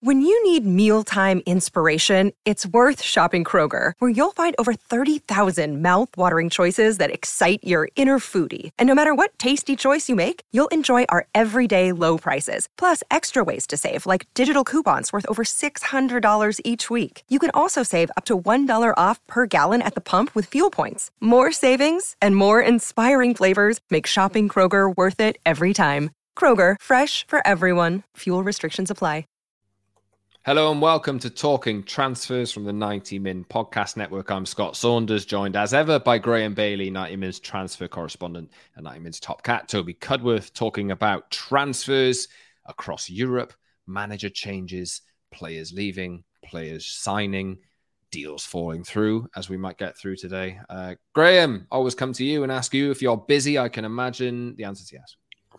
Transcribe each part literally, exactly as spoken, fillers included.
When you need mealtime inspiration, it's worth shopping Kroger, where you'll find over thirty thousand mouth-watering choices that excite your inner foodie. And no matter what tasty choice you make, you'll enjoy our everyday low prices, plus extra ways to save, like digital coupons worth over six hundred dollars each week. You can also save up to one dollar off per gallon at the pump with fuel points. More savings and more inspiring flavors make shopping Kroger worth it every time. Kroger, fresh for everyone. Fuel restrictions apply. Hello and welcome to Talking Transfers from the ninety min Podcast Network. I'm Scott Saunders, joined as ever by Graham Bailey, ninety min's transfer correspondent, and ninety min's top cat, Toby Cudworth, talking about transfers across Europe, manager changes, players leaving, players signing, deals falling through, as we might get through today. Uh, Graham, always come to you and ask you if you're busy. I can imagine the answer is yes.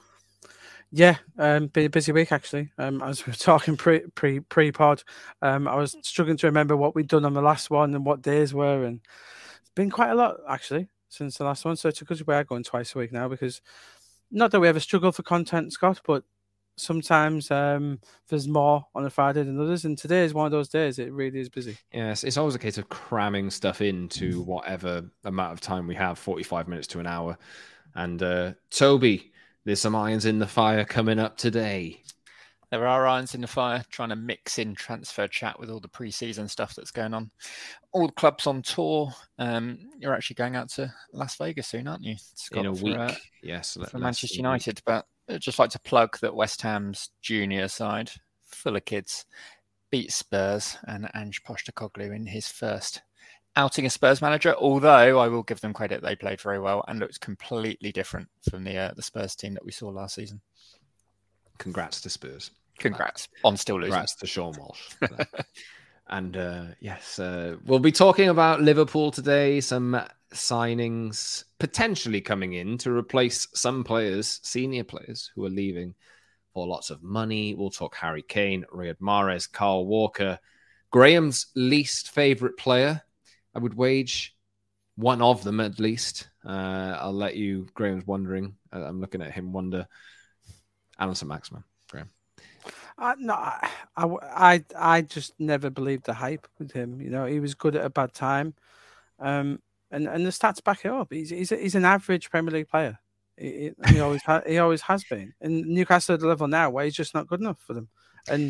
Yeah, um, been a busy week actually. Um, as we were talking pre pre pre pod, um, I was struggling to remember what we'd done on the last one and what days were, and it's been quite a lot actually since the last one. So it's a good way of going twice a week now, because not that we ever struggle for content, Scott, but sometimes um, there's more on a Friday than others, and today is one of those days. It really is busy. Yes, it's always a case of cramming stuff into whatever amount of time we have, forty-five minutes to an hour. And uh, Toby, there's some irons in the fire coming up today. There are irons in the fire, trying to mix in transfer chat with all the pre-season stuff that's going on. All the clubs on tour. Um, you're actually going out to Las Vegas soon, aren't you, Scott, in a for, week? Uh, yes, for Manchester United. But I'd just like to plug that West Ham's junior side, full of kids, beat Spurs and Ange Postecoglou in his first outing as Spurs manager, although I will give them credit, they played very well and looked completely different from the uh, the Spurs team that we saw last season. Congrats to Spurs. Congrats on still losing. Congrats to Sean Walsh. And uh, yes, uh, we'll be talking about Liverpool today, some signings potentially coming in to replace some players, senior players, who are leaving for lots of money. We'll talk Harry Kane, Riyad Mahrez, Kyle Walker, Graham's least favourite player. I would wage one of them at least. Uh, I'll let you, Graham's wondering. Uh, I'm looking at him wonder. Alan Saint-Maximin, Graham. Uh, no, I, I, I just never believed the hype with him. You know, he was good at a bad time. Um, and, and the stats back it up. He's he's, a, he's an average Premier League player. He, he always ha- he always has been. And Newcastle at the level now where he's just not good enough for them. And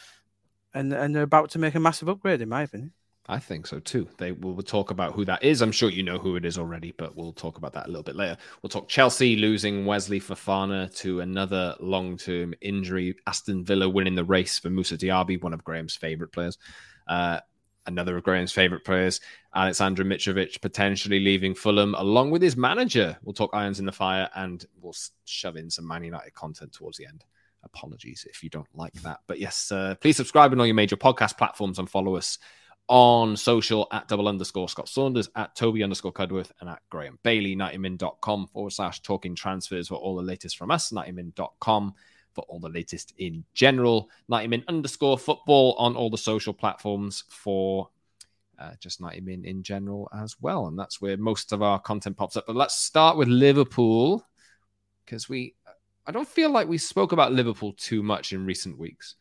and and they're about to make a massive upgrade, in my opinion. I think so too. They will we'll talk about who that is. I'm sure you know who it is already, but we'll talk about that a little bit later. We'll talk Chelsea losing Wesley Fofana to another long-term injury. Aston Villa winning the race for Moussa Diaby, one of Graham's favourite players. Uh, another of Graham's favourite players, Alexander Mitrovic, potentially leaving Fulham along with his manager. We'll talk irons in the fire, and we'll shove in some Man United content towards the end. Apologies if you don't like that. But yes, uh, please subscribe on all your major podcast platforms and follow us on social at double underscore Scott Saunders, at Toby underscore Cudworth, and at Graham Bailey. ninety min dot com forward slash talking transfers for all the latest from us. ninety min dot com for all the latest in general. ninety min underscore football on all the social platforms for uh, just ninety min in general as well. And that's where most of our content pops up. But let's start with Liverpool, because we, I don't feel like we spoke about Liverpool too much in recent weeks.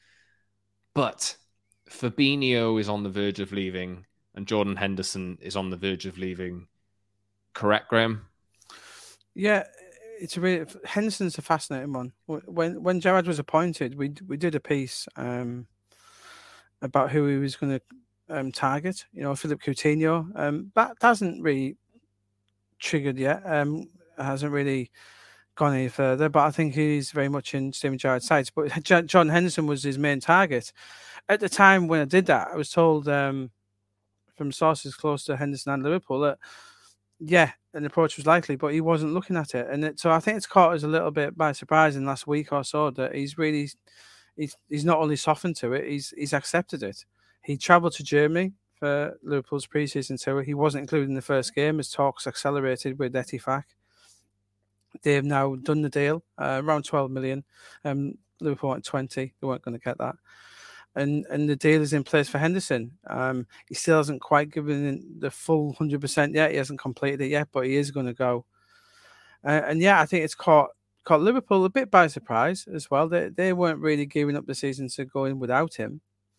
But Fabinho is on the verge of leaving, and Jordan Henderson is on the verge of leaving. Correct, Graham? Yeah, it's a really, Henderson's a fascinating one. When when Gerrard was appointed, we we did a piece um, about who he was going to um, target. You know, Philip Coutinho. Um, that hasn't really triggered yet. Um, hasn't really gone any further. But I think he's very much in Steven Gerrard's sights. But John Henderson was his main target. At the time when I did that, I was told um, from sources close to Henderson and Liverpool that, yeah, an approach was likely, but he wasn't looking at it. And it, so I think it's caught us a little bit by surprise in the last week or so that he's really, he's, he's not only softened to it, he's he's accepted it. He travelled to Germany for Liverpool's pre-season tour. He wasn't included in the first game as talks accelerated with Ettifaq. They've now done the deal, uh, around twelve million. Um, Liverpool want twenty. They weren't going to get that. And and the deal is in place for Henderson. Um, he still hasn't quite given the full one hundred percent yet. He hasn't completed it yet, but he is going to go. Uh, and yeah, I think it's caught caught Liverpool a bit by surprise as well. They they weren't really giving up the season to go in without him.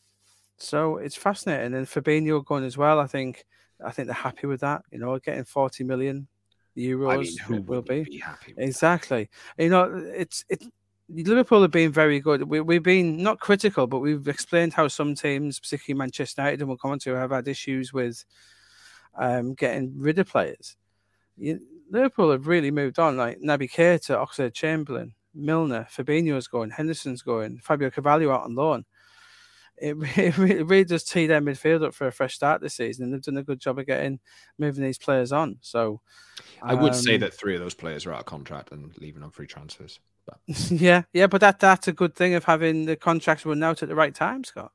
So it's fascinating. And Fabinho going as well. I think I think they're happy with that. You know, getting forty million euros. I mean, who will be. be happy with exactly. That? You know, it's it. Liverpool have been very good. We, we've been not critical, but we've explained how some teams, particularly Manchester United, and we'll come on to, have had issues with um, getting rid of players. You, Liverpool have really moved on. Like Naby Keita, Oxlade-Chamberlain, Milner, Fabinho's going, Henderson's going, Fabio Carvalho out on loan. It, it really does tee their midfield up for a fresh start this season, and they've done a good job of getting moving these players on. So, I would um, say that three of those players are out of contract and leaving on free transfers. But. yeah, yeah, but that that's a good thing of having the contracts run out at the right time, Scott.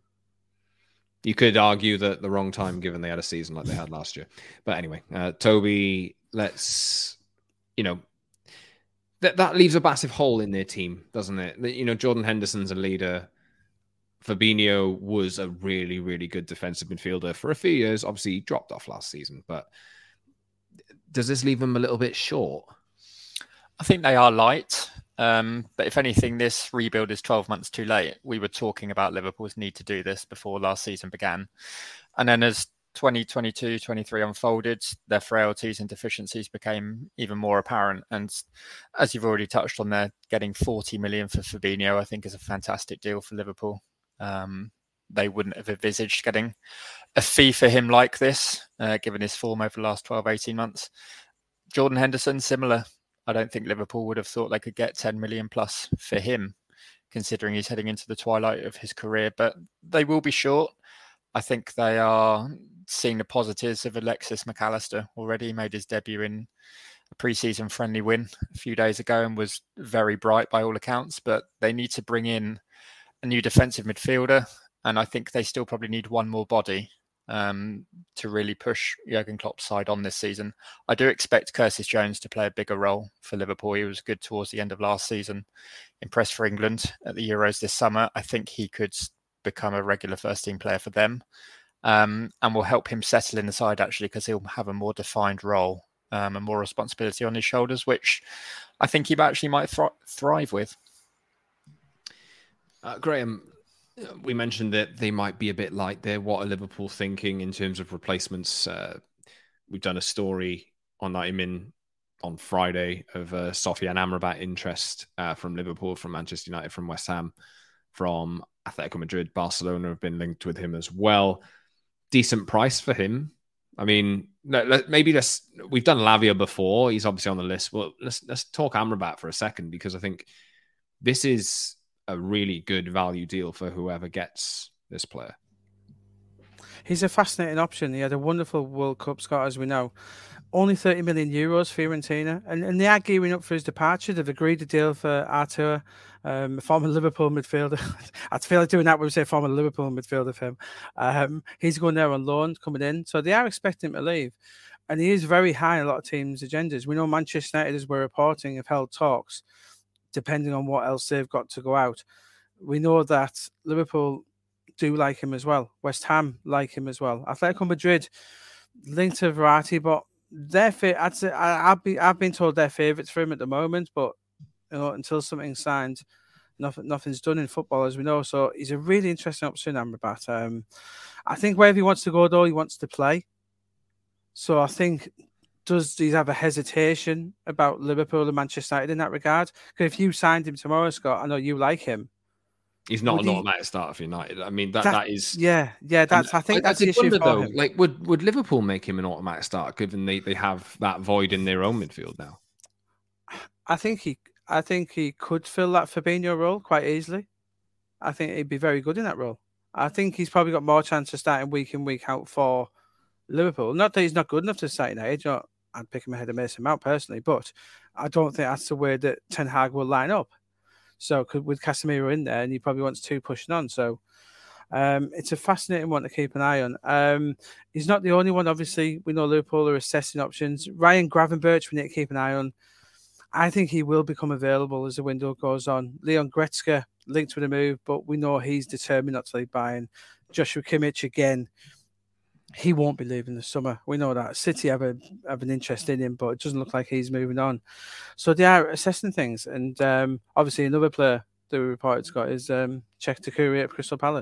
You could argue that the wrong time, given they had a season like they had last year. But anyway, uh, Toby, let's, you know, that that leaves a massive hole in their team, doesn't it? You know, Jordan Henderson's a leader. Fabinho was a really, really good defensive midfielder for a few years. Obviously, he dropped off last season, but does this leave him a little bit short? I think they are light. Um, but if anything, this rebuild is twelve months too late. We were talking about Liverpool's need to do this before last season began. And then as twenty twenty-two twenty-three unfolded, their frailties and deficiencies became even more apparent. And as you've already touched on there, getting forty million for Fabinho, I think is a fantastic deal for Liverpool. Um, they wouldn't have envisaged getting a fee for him like this, uh, given his form over the last twelve, eighteen months. Jordan Henderson, similar. I don't think Liverpool would have thought they could get ten million plus for him, considering he's heading into the twilight of his career. But they will be short. I think they are seeing the positives of Alexis McAllister already. He made his debut in a pre-season friendly win a few days ago and was very bright by all accounts. But they need to bring in a new defensive midfielder. And I think they still probably need one more body um, to really push Jurgen Klopp's side on this season. I do expect Curtis Jones to play a bigger role for Liverpool. He was good towards the end of last season, impressed for England at the Euros this summer. I think he could become a regular first team player for them um, and will help him settle in the side actually, because he'll have a more defined role um, and more responsibility on his shoulders, which I think he actually might th- thrive with. Uh, Graham, we mentioned that they might be a bit light there. What are Liverpool thinking in terms of replacements? Uh, we've done a story on Nightman on Friday of uh, Sofiane Amrabat interest uh, from Liverpool, from Manchester United, from West Ham, from Atletico Madrid. Barcelona have been linked with him as well. Decent price for him. I mean, maybe let's. We've done Lavia before. He's obviously on the list. Well, let's let's talk Amrabat for a second, because I think this is a really good value deal for whoever gets this player. He's a fascinating option. He had a wonderful World Cup, Scott, as we know. Only thirty million euros for Fiorentina. And, and they are gearing up for his departure. They've agreed a deal for Artur, um, a former Liverpool midfielder. I feel like doing that when we say former Liverpool midfielder for him. Um, he's going there on loan, coming in. So they are expecting him to leave. And he is very high in a lot of teams' agendas. We know Manchester United, as we're reporting, have held talks, depending on what else they've got to go out. We know that Liverpool do like him as well. West Ham like him as well. Atletico Madrid linked to Verratti, but they're fa- I'd say, I, I've, be, I've been told they're favourites for him at the moment, but you know, until something's signed, nothing, nothing's done in football, as we know. So he's a really interesting option, Amrabat. Um, I think wherever he wants to go, though, he wants to play. So I think, does he have a hesitation about Liverpool and Manchester United in that regard? Because if you signed him tomorrow, Scott, I know you like him. He's not Would an he... automatic starter for United. I mean, that, that, that is... Yeah, yeah, that's. I think I, that's I the issue wonder, for though, him. like, would, would Liverpool make him an automatic starter, given they, they have that void in their own midfield now? I think he I think he could fill that Fabinho role quite easily. I think he'd be very good in that role. I think he's probably got more chance of starting week in, week out for Liverpool. Not that he's not good enough to start United. You know, I'd pick him ahead of Mason Mount personally, but I don't think that's the way that Ten Hag will line up. So with Casemiro in there, and he probably wants two pushing on. So um, it's a fascinating one to keep an eye on. Um, he's not the only one. Obviously, we know Liverpool are assessing options. Ryan Gravenberch, we need to keep an eye on. I think he will become available as the window goes on. Leon Goretzka linked with a move, but we know he's determined not to leave Bayern. Joshua Kimmich, again, he won't be leaving this summer. We know that. City have, a, have an interest in him, but it doesn't look like he's moving on. So they are assessing things. And um, obviously another player that we reported, Scott, is um, Czech Takuri at Crystal Palace.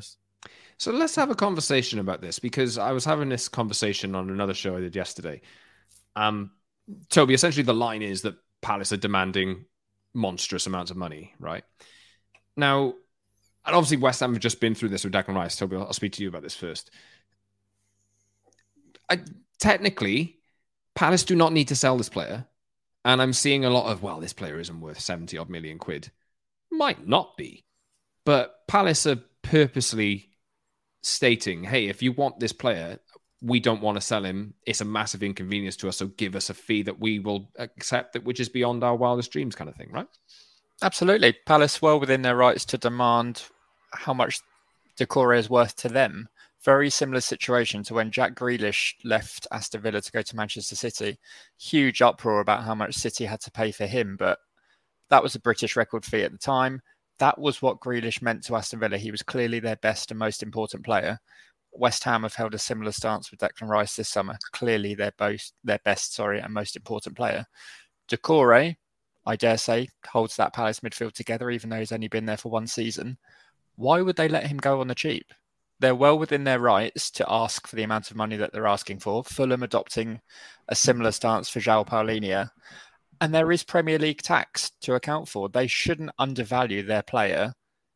So let's have a conversation about this, because I was having this conversation on another show I did yesterday. Um, Toby, essentially the line is that Palace are demanding monstrous amounts of money, right? Now, and obviously West Ham have just been through this with Declan Rice. Toby, I'll speak to you about this first. I, technically, Palace do not need to sell this player. And I'm seeing a lot of, well, this player isn't worth seventy odd million quid. Might not be. But Palace are purposely stating, hey, if you want this player, we don't want to sell him. It's a massive inconvenience to us. So give us a fee that we will accept, that which is beyond our wildest dreams, kind of thing, right? Absolutely. Palace well within their rights to demand how much Doucouré is worth to them. Very similar situation to when Jack Grealish left Aston Villa to go to Manchester City. Huge uproar about how much City had to pay for him, but that was a British record fee at the time. That was what Grealish meant to Aston Villa. He was clearly their best and most important player. West Ham have held a similar stance with Declan Rice this summer. Clearly their both their best, sorry, and most important player. Doucouré, I dare say, holds that Palace midfield together, even though he's only been there for one season. Why would they let him go on the cheap? They're well within their rights to ask for the amount of money that they're asking for. Fulham adopting a similar stance for João Paulinho. And there is Premier League tax to account for. They shouldn't undervalue their player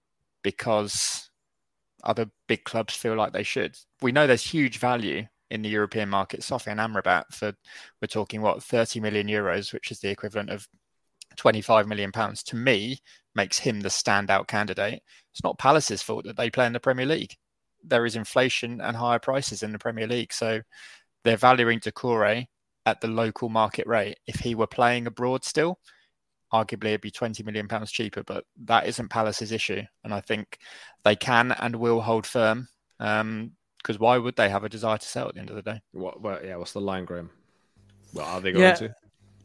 because other big clubs feel like they should. We know there's huge value in the European market. Sofian Amrabat for, we're talking, what, thirty million euros, which is the equivalent of twenty-five million pounds, to me, makes him the standout candidate. It's not Palace's fault that they play in the Premier League. There is inflation and higher prices in the Premier League. So they're valuing Doucouré at the local market rate. If he were playing abroad still, arguably it'd be twenty million pounds cheaper, but that isn't Palace's issue. And I think they can and will hold firm, because um, why would they have a desire to sell at the end of the day? What, what, yeah, what's the line, Graham? What are they going yeah. to?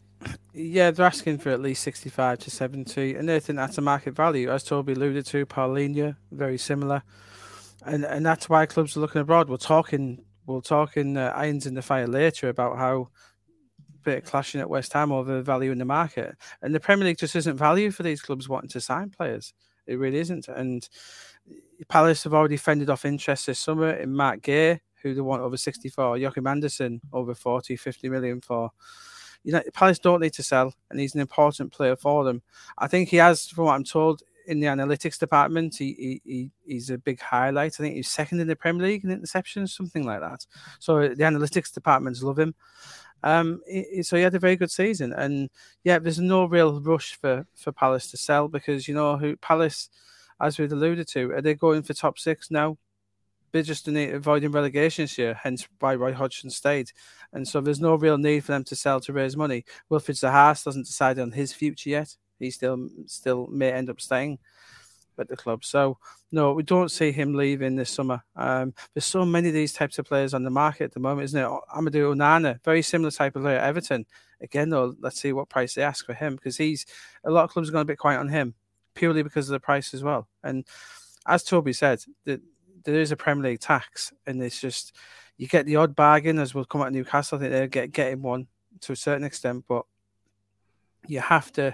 Yeah, they're asking for at least sixty-five to seventy, and they think that's a market value. As Toby alluded to, Paulinho, very similar. And and that's why clubs are looking abroad. We're talking, we're talking uh, irons in the fire later about how a bit of clashing at West Ham over the value in the market. And the Premier League just isn't value for these clubs wanting to sign players. It really isn't. And Palace have already fended off interest this summer in Mark Gay, who they want over sixty-four, Joachim Andersen over forty, fifty million for. You know, Palace don't need to sell, and he's an important player for them. I think he has, from what I'm told, in the analytics department, he, he, he he's a big highlight. I think he's second in the Premier League in interceptions, something like that. So the analytics departments love him. Um, he, so he had a very good season, and yeah, there's no real rush for, for Palace to sell, because you know who Palace, as we've alluded to, are they going for top six now? They're just avoiding relegation this year, hence why Roy Hodgson stayed. And so there's no real need for them to sell to raise money. Wilfried Zaha doesn't decide on his future yet. He still still may end up staying at the club. So, no, we don't see him leaving this summer. Um, there's so many of these types of players on the market at the moment, isn't it? Amadou Onana, very similar type of player at Everton. Again, though, let's see what price they ask for him, because he's a lot of clubs are going a bit quiet on him, purely because of the price as well. And as Toby said, the there is a Premier League tax, and it's just, you get the odd bargain, as we'll come at Newcastle. I think they're get, getting one to a certain extent, but you have to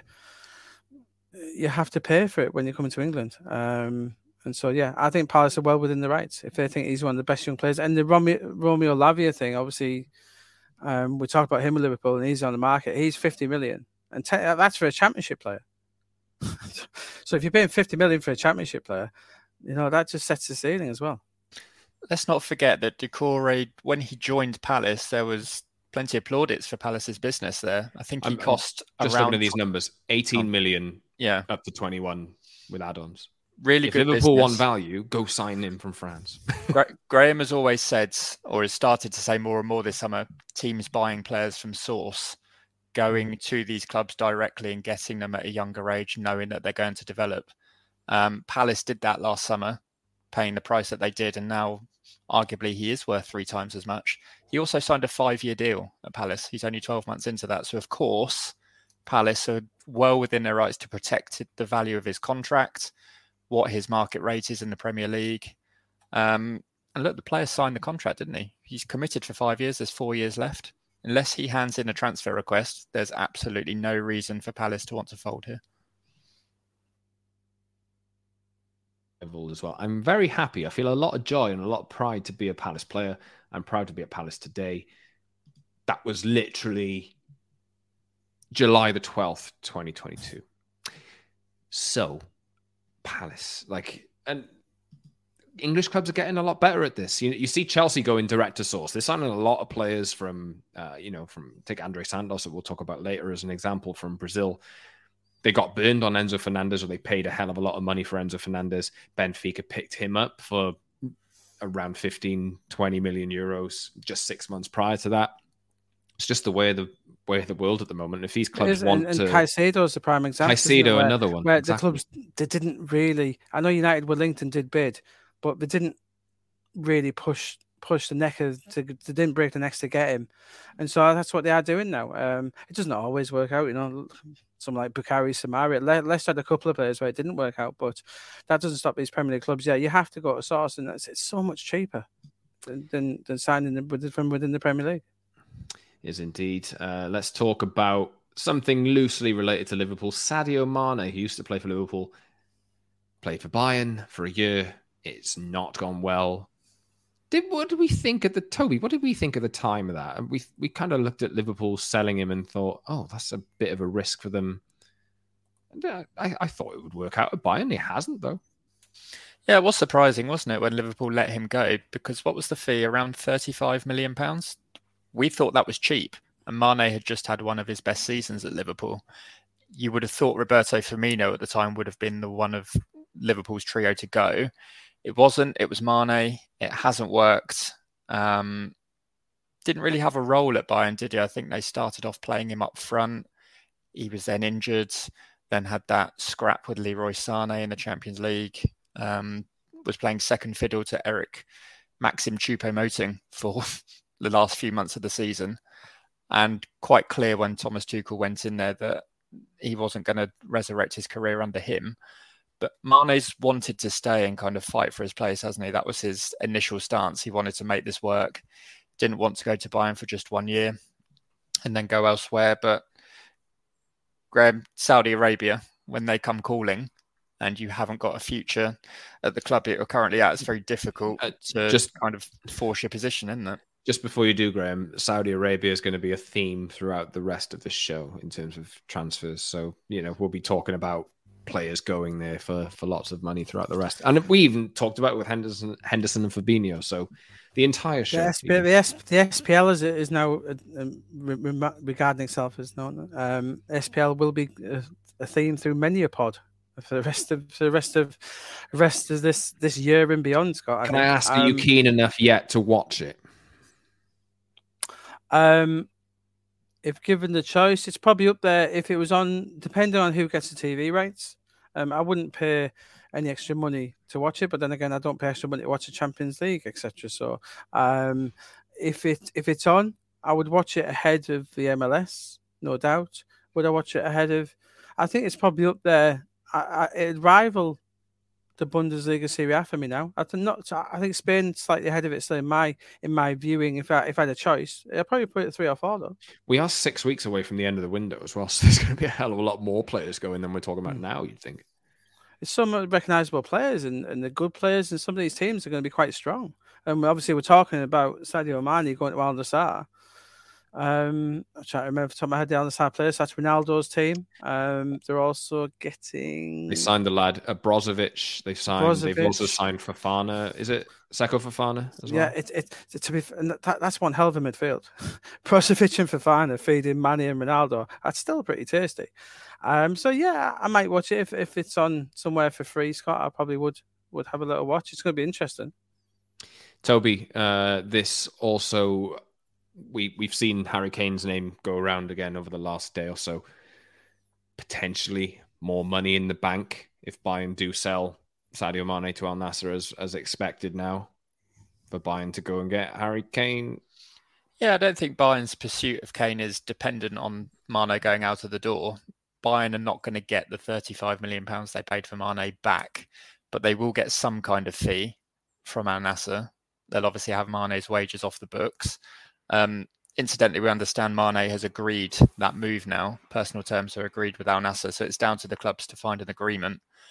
you have to pay for it when you're coming to England. Um, and so, yeah, I think Palace are well within the rights if they think he's one of the best young players. And the Romeo, Romeo Lavia thing, obviously, um, we talked about him with Liverpool, and he's on the market. He's fifty million, and te- that's for a Championship player. So if you're paying fifty million for a Championship player, you know, that just sets the ceiling as well. Let's not forget that Doucouré, when he joined Palace, there was plenty of plaudits for Palace's business there. I think he I'm, cost I'm just around... looking at these numbers, eighteen oh, million yeah. up to twenty-one with add-ons. Really if good Liverpool business. want value, go sign him from France. Gra- Graham has always said, or has started to say more and more this summer, teams buying players from source, going to these clubs directly and getting them at a younger age, knowing that they're going to develop. Um, Palace did that last summer, paying the price that they did, and now arguably he is worth three times as much. He also signed a five-year deal at Palace. He's only twelve months into that. So, of course, Palace are well within their rights to protect the value of his contract, what his market rate is in the Premier League. Um, and look, the player signed the contract, didn't he? He's committed for five years. There's four years left. Unless he hands in a transfer request, there's absolutely no reason for Palace to want to fold here. as well. I'm very happy. I feel a lot of joy and a lot of pride to be a Palace player. I'm proud to be at Palace today. That was literally July the twelfth, twenty twenty-two. So, Palace, like, and English clubs are getting a lot better at this. You, you see Chelsea going direct to source. They're signing a lot of players from, uh, you know, from, take Andre Santos, that we'll talk about later as an example, from Brazil. They got burned on Enzo Fernandez, or they paid a hell of a lot of money for Enzo Fernandez. Benfica picked him up for around fifteen, twenty million euros just six months prior to that. It's just the way of the way of the world at the moment. If these clubs is, want and, to, and Caicedo is the prime example. Caicedo, where, another one, where exactly. the clubs they didn't really. I know United with Lincoln did bid, but they didn't really push push the neck. Of, to, they didn't break the necks to get him, and so that's what they are doing now. Um, it doesn't always work out, you know. Someone like Bukhari Samaria, Le- Leicester had a couple of players where it didn't work out, but that doesn't stop these Premier League clubs. Yeah, you have to go to source, and it's, it's so much cheaper than than, than signing them within, from within the Premier League. Is indeed. Uh, let's talk about something loosely related to Liverpool. Sadio Mane, who used to play for Liverpool, played for Bayern for a year. It's not gone well. Did what did we think at the Toby? What did we think at the time of that? And we we kind of looked at Liverpool selling him and thought, oh, that's a bit of a risk for them. And, uh, I, I thought it would work out at Bayern. It hasn't, though. Yeah, it was surprising, wasn't it, when Liverpool let him go? Because what was the fee? Around thirty-five million pounds. We thought that was cheap, and Mane had just had one of his best seasons at Liverpool. You would have thought Roberto Firmino at the time would have been the one of Liverpool's trio to go. It wasn't. It was Mane. It hasn't worked. Um, didn't really have a role at Bayern, did he? I think they started off playing him up front. He was then injured, then had that scrap with Leroy Sané in the Champions League. Um, was playing second fiddle to Eric Maxim Choupo-Moting for the last few months of the season. And quite clear when Thomas Tuchel went in there that he wasn't going to resurrect his career under him. But Mane's wanted to stay and kind of fight for his place, hasn't he? That was his initial stance. He wanted to make this work. Didn't want to go to Bayern for just one year and then go elsewhere. But Graham, Saudi Arabia, when they come calling and you haven't got a future at the club you're currently at, it's very difficult uh, to just kind of force your position, isn't it? Just before you do, Graham, Saudi Arabia is going to be a theme throughout the rest of the show in terms of transfers. So, you know, we'll be talking about players going there for, for lots of money throughout the rest. And we even talked about it with Henderson, Henderson and Fabinho. So the entire show. The, S P L, the, S, the S P L is, is now uh, re- regarding itself as known. Um, S P L will be a, a theme through many a pod for the rest of for the rest of rest of this this year and beyond, Scott. I Can think. I ask, um, are you keen enough yet to watch it? Um, if given the choice, it's probably up there. If it was on, depending on who gets the T V rights, um, I wouldn't pay any extra money to watch it. But then again, I don't pay extra money to watch the Champions League, et cetera. So, um, if it if it's on, I would watch it ahead of the M L S, no doubt. Would I watch it ahead of? I think it's probably up there. I, I, it'd rival the Bundesliga Serie A for me now. I think not. I think Spain slightly ahead of it still in my in my viewing. If I if I had a choice, I'd probably put it three or four though. We are six weeks away from the end of the window as well, so there's going to be a hell of a lot more players going than we're talking about mm. now. You'd think. It's some recognisable players and, and the good players, and some of these teams are going to be quite strong. And obviously, we're talking about Sadio Mane going to Al Nassr. Um, I'm trying to remember off the top of my head the Al Nassr players. That's Ronaldo's team. Um, they're also getting. They signed the lad uh, Brozovic. They've signed. Brozovic. They've also signed Fofana. Is it Seko Fofana as well? Yeah, it it to be that, that's one hell of a midfield. Brozovic and Fofana feeding Mane and Ronaldo. That's still pretty tasty. Um, so yeah, I might watch it if, if it's on somewhere for free, Scott. I probably would would have a little watch. It's going to be interesting. Toby, uh, this also. We, we've seen Harry Kane's name go around again over the last day or so. Potentially more money in the bank if Bayern do sell Sadio Mane to Al Nassr as, as expected now for Bayern to go and get Harry Kane. Yeah, I don't think Bayern's pursuit of Kane is dependent on Mane going out of the door. Bayern are not going to get the thirty-five million pounds they paid for Mane back, but they will get some kind of fee from Al Nassr. They'll obviously have Mane's wages off the books. Um, incidentally, we understand Mane has agreed that move now. Personal terms are agreed with Al Nassr, so it's down to the clubs to find an agreement.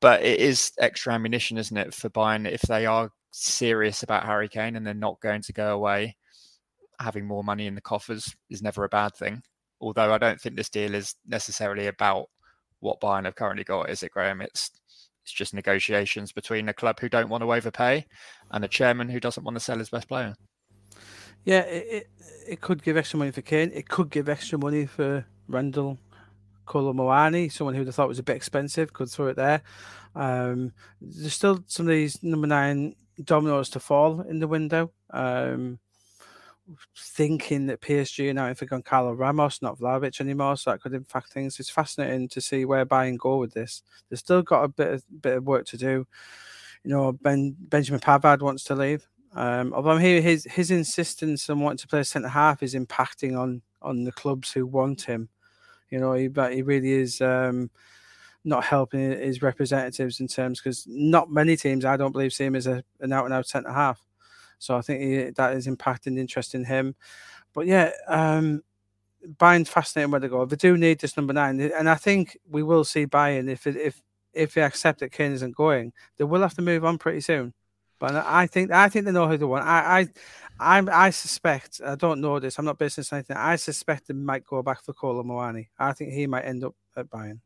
But it is extra ammunition, isn't it, for Bayern if they are serious about Harry Kane and they're not going to go away. Having more money in the coffers is never a bad thing. Although I don't think this deal is necessarily about what Bayern have currently got, is it, Graham? It's it's just negotiations between a club who don't want to overpay and a chairman who doesn't want to sell his best player. Yeah, it, it, it could give extra money for Kane. It could give extra money for Randall Kolo Muani, someone who they thought was a bit expensive, could throw it there. Um, there's still some of these number nine dominoes to fall in the window. Um, thinking that P S G are now in for Goncalo Ramos, not Vlahovic anymore, so that could impact things. It's fascinating to see where Bayern go with this. They've still got a bit of, bit of work to do. You know, Ben Benjamin Pavard wants to leave. Um, although I'm hearing his his insistence on wanting to play centre half is impacting on on the clubs who want him. You know, he but he really is um, not helping his representatives in terms, because not many teams, I don't believe, see him as a, an out and out centre half. So I think he, that is impacting the interest in him. But yeah, um, Bayern's fascinating where they go. They do need this number nine, and I think we will see Bayern if it, if if they accept that Kane isn't going, they will have to move on pretty soon. But I think I think they know who they want. I I I, I suspect, I don't know this, I'm not basing this on anything. I suspect they might go back for Kolo Muani. I think he might end up at Bayern.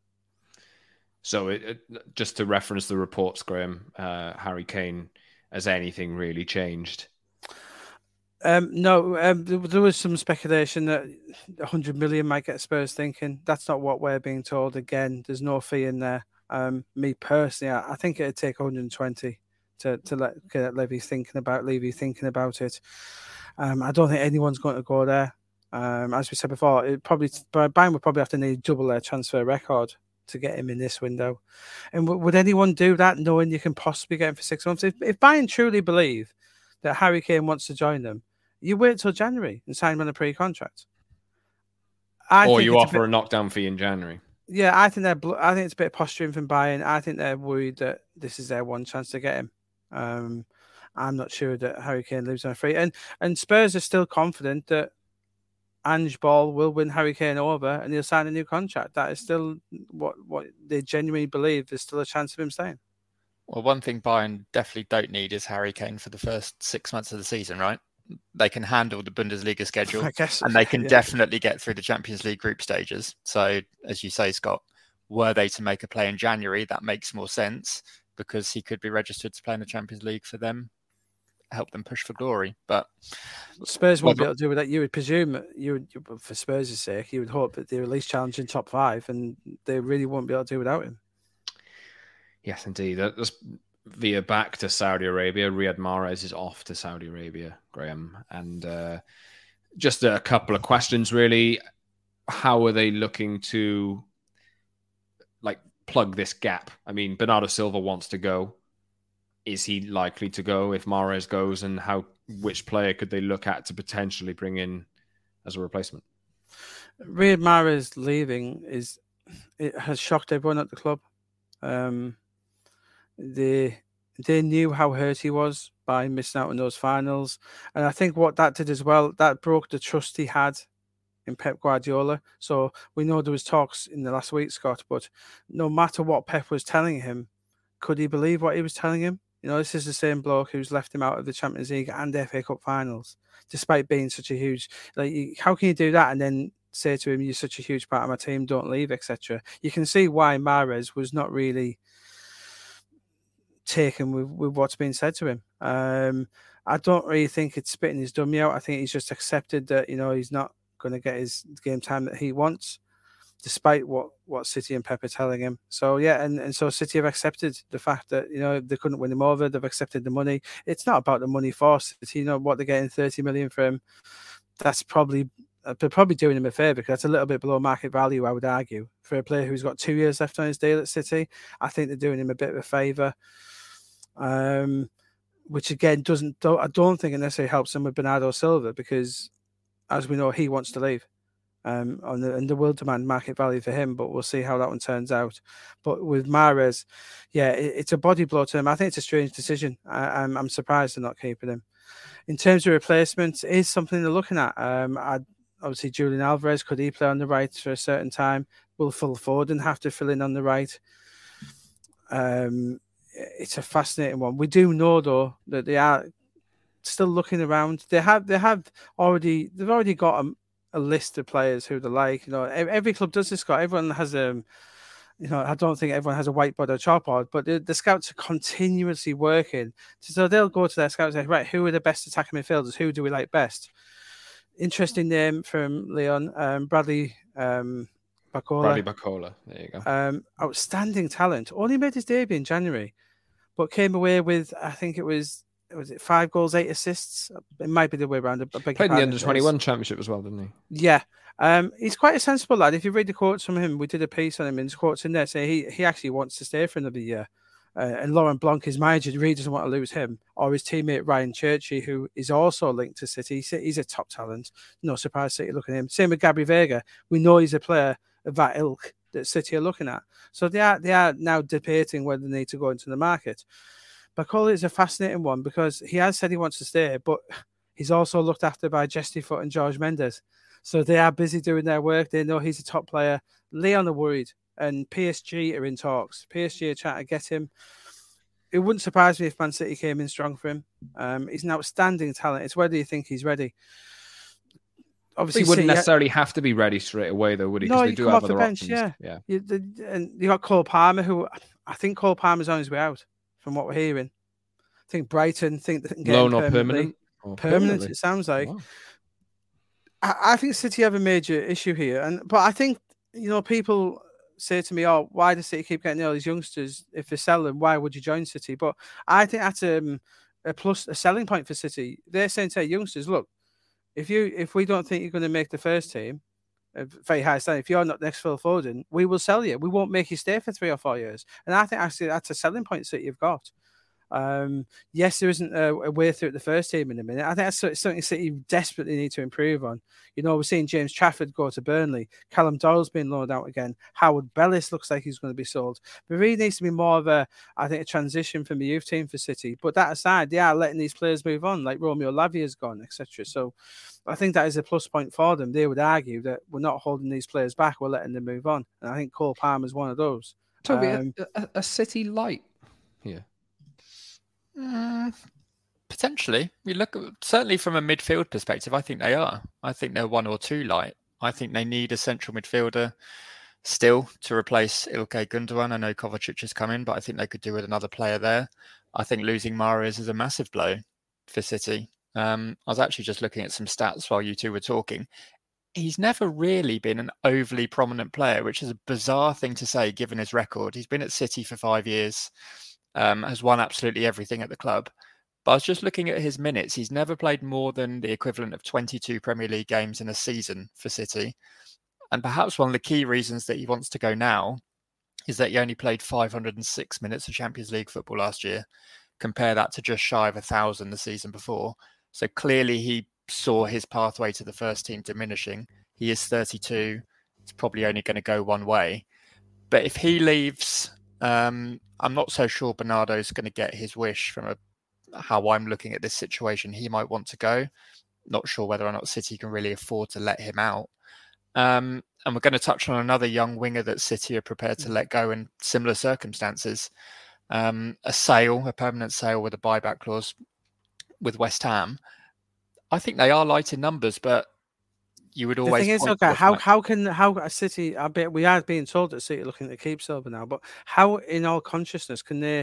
So it, it, just to reference the reports, Graham, uh, Harry Kane, has anything really changed? Um, no, um, there, there was some speculation that one hundred million might get Spurs thinking. That's not what we're being told. Again, there's no fee in there. Um, me personally, I, I think it'd take one hundred twenty to to let get Levy thinking about Levy thinking about it. Um, I don't think anyone's going to go there. Um, as we said before, it probably Bayern would probably have to need double their transfer record to get him in this window. And w- would anyone do that knowing you can possibly get him for six months? If, if Bayern truly believe that Harry Kane wants to join them, you wait till January and sign him on a pre-contract. I or think you offer a, a, bit, a knockdown fee in January. Yeah, I think they're. I think it's a bit of posturing from Bayern. I think they're worried that this is their one chance to get him. Um, I'm not sure that Harry Kane lives on a free. And and Spurs are still confident that Ange Ball will win Harry Kane over and he'll sign a new contract. That is still what, what they genuinely believe. There's still a chance of him staying. Well, one thing Bayern definitely don't need is Harry Kane for the first six months of the season, right? They can handle the Bundesliga schedule, I guess, and they can yeah. definitely get through the Champions League group stages. So, as you say, Scott, were they to make a play in January, that makes more sense because he could be registered to play in the Champions League for them, help them push for glory. But Spurs won't well, be able to do with that. You would presume, you would, for Spurs' sake, you would hope that they're at least challenging top five, and they really won't be able to do without him. Yes, indeed. Let's veer back to Saudi Arabia. Riyad Mahrez is off to Saudi Arabia, Graham. And uh, just a couple of questions, really. How are they looking to like plug this gap? I mean, Bernardo Silva wants to go. Is he likely to go if Mahrez goes? And how? Which player could they look at to potentially bring in as a replacement? Riyad Mahrez leaving is it has shocked everyone at the club. Um, they they knew how hurt he was by missing out on those finals, and I think what that did as well, that broke the trust he had in Pep Guardiola. So we know there was talks in the last week, Scott, but no matter what Pep was telling him, could he believe what he was telling him? You know, this is the same bloke who's left him out of the Champions League and F A Cup finals, despite being such a huge. Like, how can you do that and then say to him, "You're such a huge part of my team, don't leave," et cetera. You can see why Mahrez was not really taken with, with what's being said to him. Um, I don't really think it's spitting his dummy out. I think he's just accepted that, you know, he's not going to get his game time that he wants, despite what, what City and Pep are telling him. So, yeah, and, and so City have accepted the fact that, you know, they couldn't win him over. They've accepted the money. It's not about the money for City. You know, what they're getting, thirty million for him, that's probably... They're probably doing him a favour because that's a little bit below market value, I would argue. For a player who's got two years left on his deal at City, I think they're doing him a bit of a favour. Um, which again doesn't, don't, I don't think it necessarily helps him with Bernardo Silva because, as we know, he wants to leave. Um, on the, and the will demand market value for him, but we'll see how that one turns out. But with Mahrez, yeah, it, it's a body blow to him. I think it's a strange decision. I, I'm, I'm surprised they're not keeping him. In terms of replacements, it is something they're looking at. Um, I Obviously, Julian Alvarez, could he play on the right for a certain time? Will Phil Foden have to fill in on the right? Um, it's a fascinating one. We do know though that they are still looking around. They have they have already they've already got a, a list of players who they like. You know, every club does this, Scott. Everyone has a, um, you know, I don't think everyone has a whiteboard or chalkboard, but the, the scouts are continuously working. So they'll go to their scouts and say, right, who are the best attacking midfielders? Who do we like best? Interesting name from Leon, um, Bradley um, Bacola. Bradley Bacola, there you go. Um, outstanding talent. Only made his debut in January, but came away with, I think it was, was it five goals, eight assists? It might be the way around. Played in the under twenty-one championship as well, didn't he? Yeah. Um, he's quite a sensible lad. If you read the quotes from him, we did a piece on him, and his quotes in there say he, he actually wants to stay for another year. Uh, and Laurent Blanc, his manager, really doesn't want to lose him, or his teammate Ryan Churchy, who is also linked to City. He's, he's a top talent. No surprise City looking at him. Same with Gabby Vega. We know he's a player of that ilk that City are looking at. So they are they are now debating whether they need to go into the market. Bacola is a fascinating one because he has said he wants to stay, but he's also looked after by Jesse Foot and George Mendes. So they are busy doing their work. They know he's a top player. Leon are worried, and P S G are in talks. P S G are trying to get him. It wouldn't surprise me if Man City came in strong for him. Um, he's an outstanding talent. It's whether you think he's ready. Obviously, he wouldn't City, necessarily have to be ready straight away, though, would he? No, they you do come have off the bench, options. yeah. yeah. You, the, and you got Cole Palmer, who I think Cole Palmer's on his way out, from what we're hearing. I think Brighton think they can get loan him or permanent. Or permanent, it sounds like. Wow. I, I think City have a major issue here, and but I think you know people say to me, "Oh, why does City keep getting all these youngsters? If they sell them, why would you join City?" But I think that's um, a plus, a selling point for City. They're saying to their youngsters, "Look, if you if we don't think you're going to make the first team, a very high standard, if you're not next Phil Foden, we will sell you. We won't make you stay for three or four years." And I think actually that's a selling point City you've got. Um, yes, there isn't a, a way through the first team in a minute. I think that's something City desperately need to improve on. You know, we're seeing James Trafford go to Burnley. Callum Doyle's been loaned out again. Howard Bellis looks like he's going to be sold. But it really needs to be more of a, I think, a transition from the youth team for City. But that aside, they are letting these players move on, like Romeo Lavia's gone, et cetera. So I think that is a plus point for them. They would argue that we're not holding these players back, we're letting them move on. And I think Cole Palmer's one of those. Toby, um, a, a, a City light here. Mm, potentially. We look at, certainly from a midfield perspective, I think they are. I think they're one or two light. I think they need a central midfielder still to replace Ilkay Gundogan. I know Kovacic is coming, but I think they could do with another player there. I think losing Mahrez is a massive blow for City. Um, I was actually just looking at some stats while you two were talking. He's never really been an overly prominent player, which is a bizarre thing to say given his record. He's been at City for five years. Um, has won absolutely everything at the club. But I was just looking at his minutes. He's never played more than the equivalent of twenty-two Premier League games in a season for City. And perhaps one of the key reasons that he wants to go now is that he only played five hundred six minutes of Champions League football last year. Compare that to just shy of a thousand the season before. So clearly he saw his pathway to the first team diminishing. He is thirty-two. It's probably only going to go one way. But if he leaves... Um, I'm not so sure Bernardo's going to get his wish from a, how I'm looking at this situation. He might want to go. Not sure whether or not City can really afford to let him out. Um, and we're going to touch on another young winger that City are prepared to let go in similar circumstances. Um, a sale, a permanent sale with a buyback clause with West Ham. I think they are light in numbers, but you would always. The thing is, okay, how how can how a City? I bet we are being told that City are looking to keep Silva now, but how, in all consciousness, can they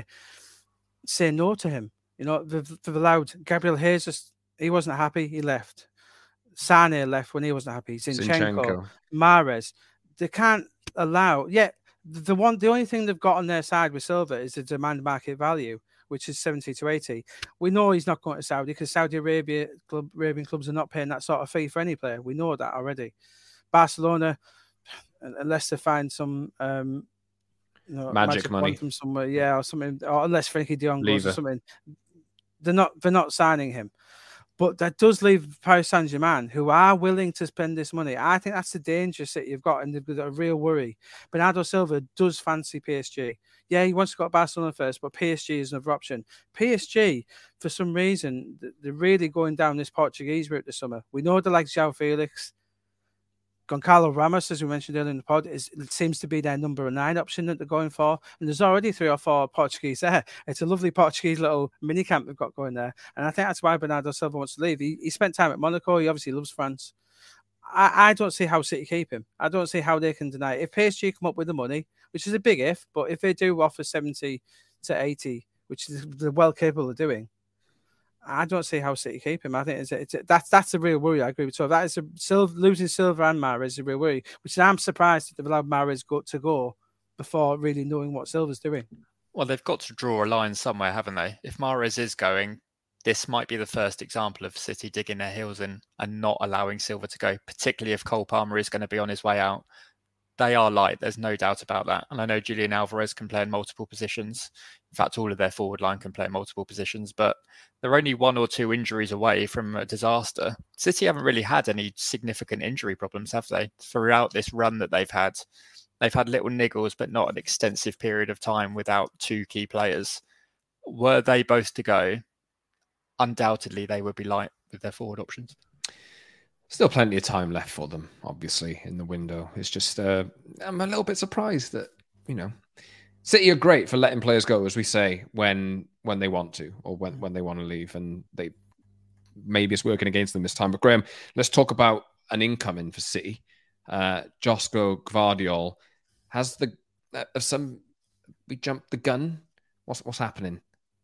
say no to him? You know, they've, they've allowed Gabriel Jesus. He wasn't happy. He left. Sane left when he wasn't happy. Zinchenko, Zinchenko. Mahrez. They can't allow. Yeah, the one, the only thing they've got on their side with Silva is the demand market value, which is seventy to eighty. We know he's not going to Saudi because Saudi Arabia club, Arabian clubs are not paying that sort of fee for any player. We know that already. Barcelona, unless they find some um, you know, magic, magic money from somewhere, yeah, or something, or unless Frenkie de Jong goes or something, they're not they're not signing him. But that does leave Paris Saint-Germain, who are willing to spend this money. I think that's the danger City you've got, and they've got a real worry. Bernardo Silva does fancy P S G. Yeah, he wants to go to Barcelona first, but P S G is another option. P S G, for some reason, they're really going down this Portuguese route this summer. We know they like João Felix. Goncalo Ramos, as we mentioned earlier in the pod, is it seems to be their number nine option that they're going for. And there's already three or four Portuguese there. It's a lovely Portuguese little mini camp they've got going there. And I think that's why Bernardo Silva wants to leave. He, he spent time at Monaco. He obviously loves France. I, I don't see how City keep him. I don't see how they can deny it. If P S G come up with the money, which is a big if, but if they do offer seventy to eighty, which is they're well capable of doing, I don't see how City keep him. I think it's, a, it's a, that's that's a real worry. I agree with so that is a Silva, losing Silva and Mahrez is a real worry, which I'm surprised that they've allowed Mahrez go, to go before really knowing what Silva's doing. Well, they've got to draw a line somewhere, haven't they? If Mahrez is going, this might be the first example of City digging their heels in and not allowing Silva to go, particularly if Cole Palmer is going to be on his way out. They are light. There's no doubt about that. And I know Julian Alvarez can play in multiple positions. In fact, all of their forward line can play in multiple positions, but they're only one or two injuries away from a disaster. City haven't really had any significant injury problems, have they? Throughout this run that they've had, they've had little niggles, but not an extensive period of time without two key players. Were they both to go, undoubtedly they would be light with their forward options. Still plenty of time left for them, obviously, in the window. It's just, uh, I'm a little bit surprised that, you know, City are great for letting players go, as we say, when when they want to or when, when they want to leave. And they maybe it's working against them this time. But Graham, let's talk about an incoming for City. Uh, Josko Gvardiol. Has the uh, some we jumped the gun? What's what's happening?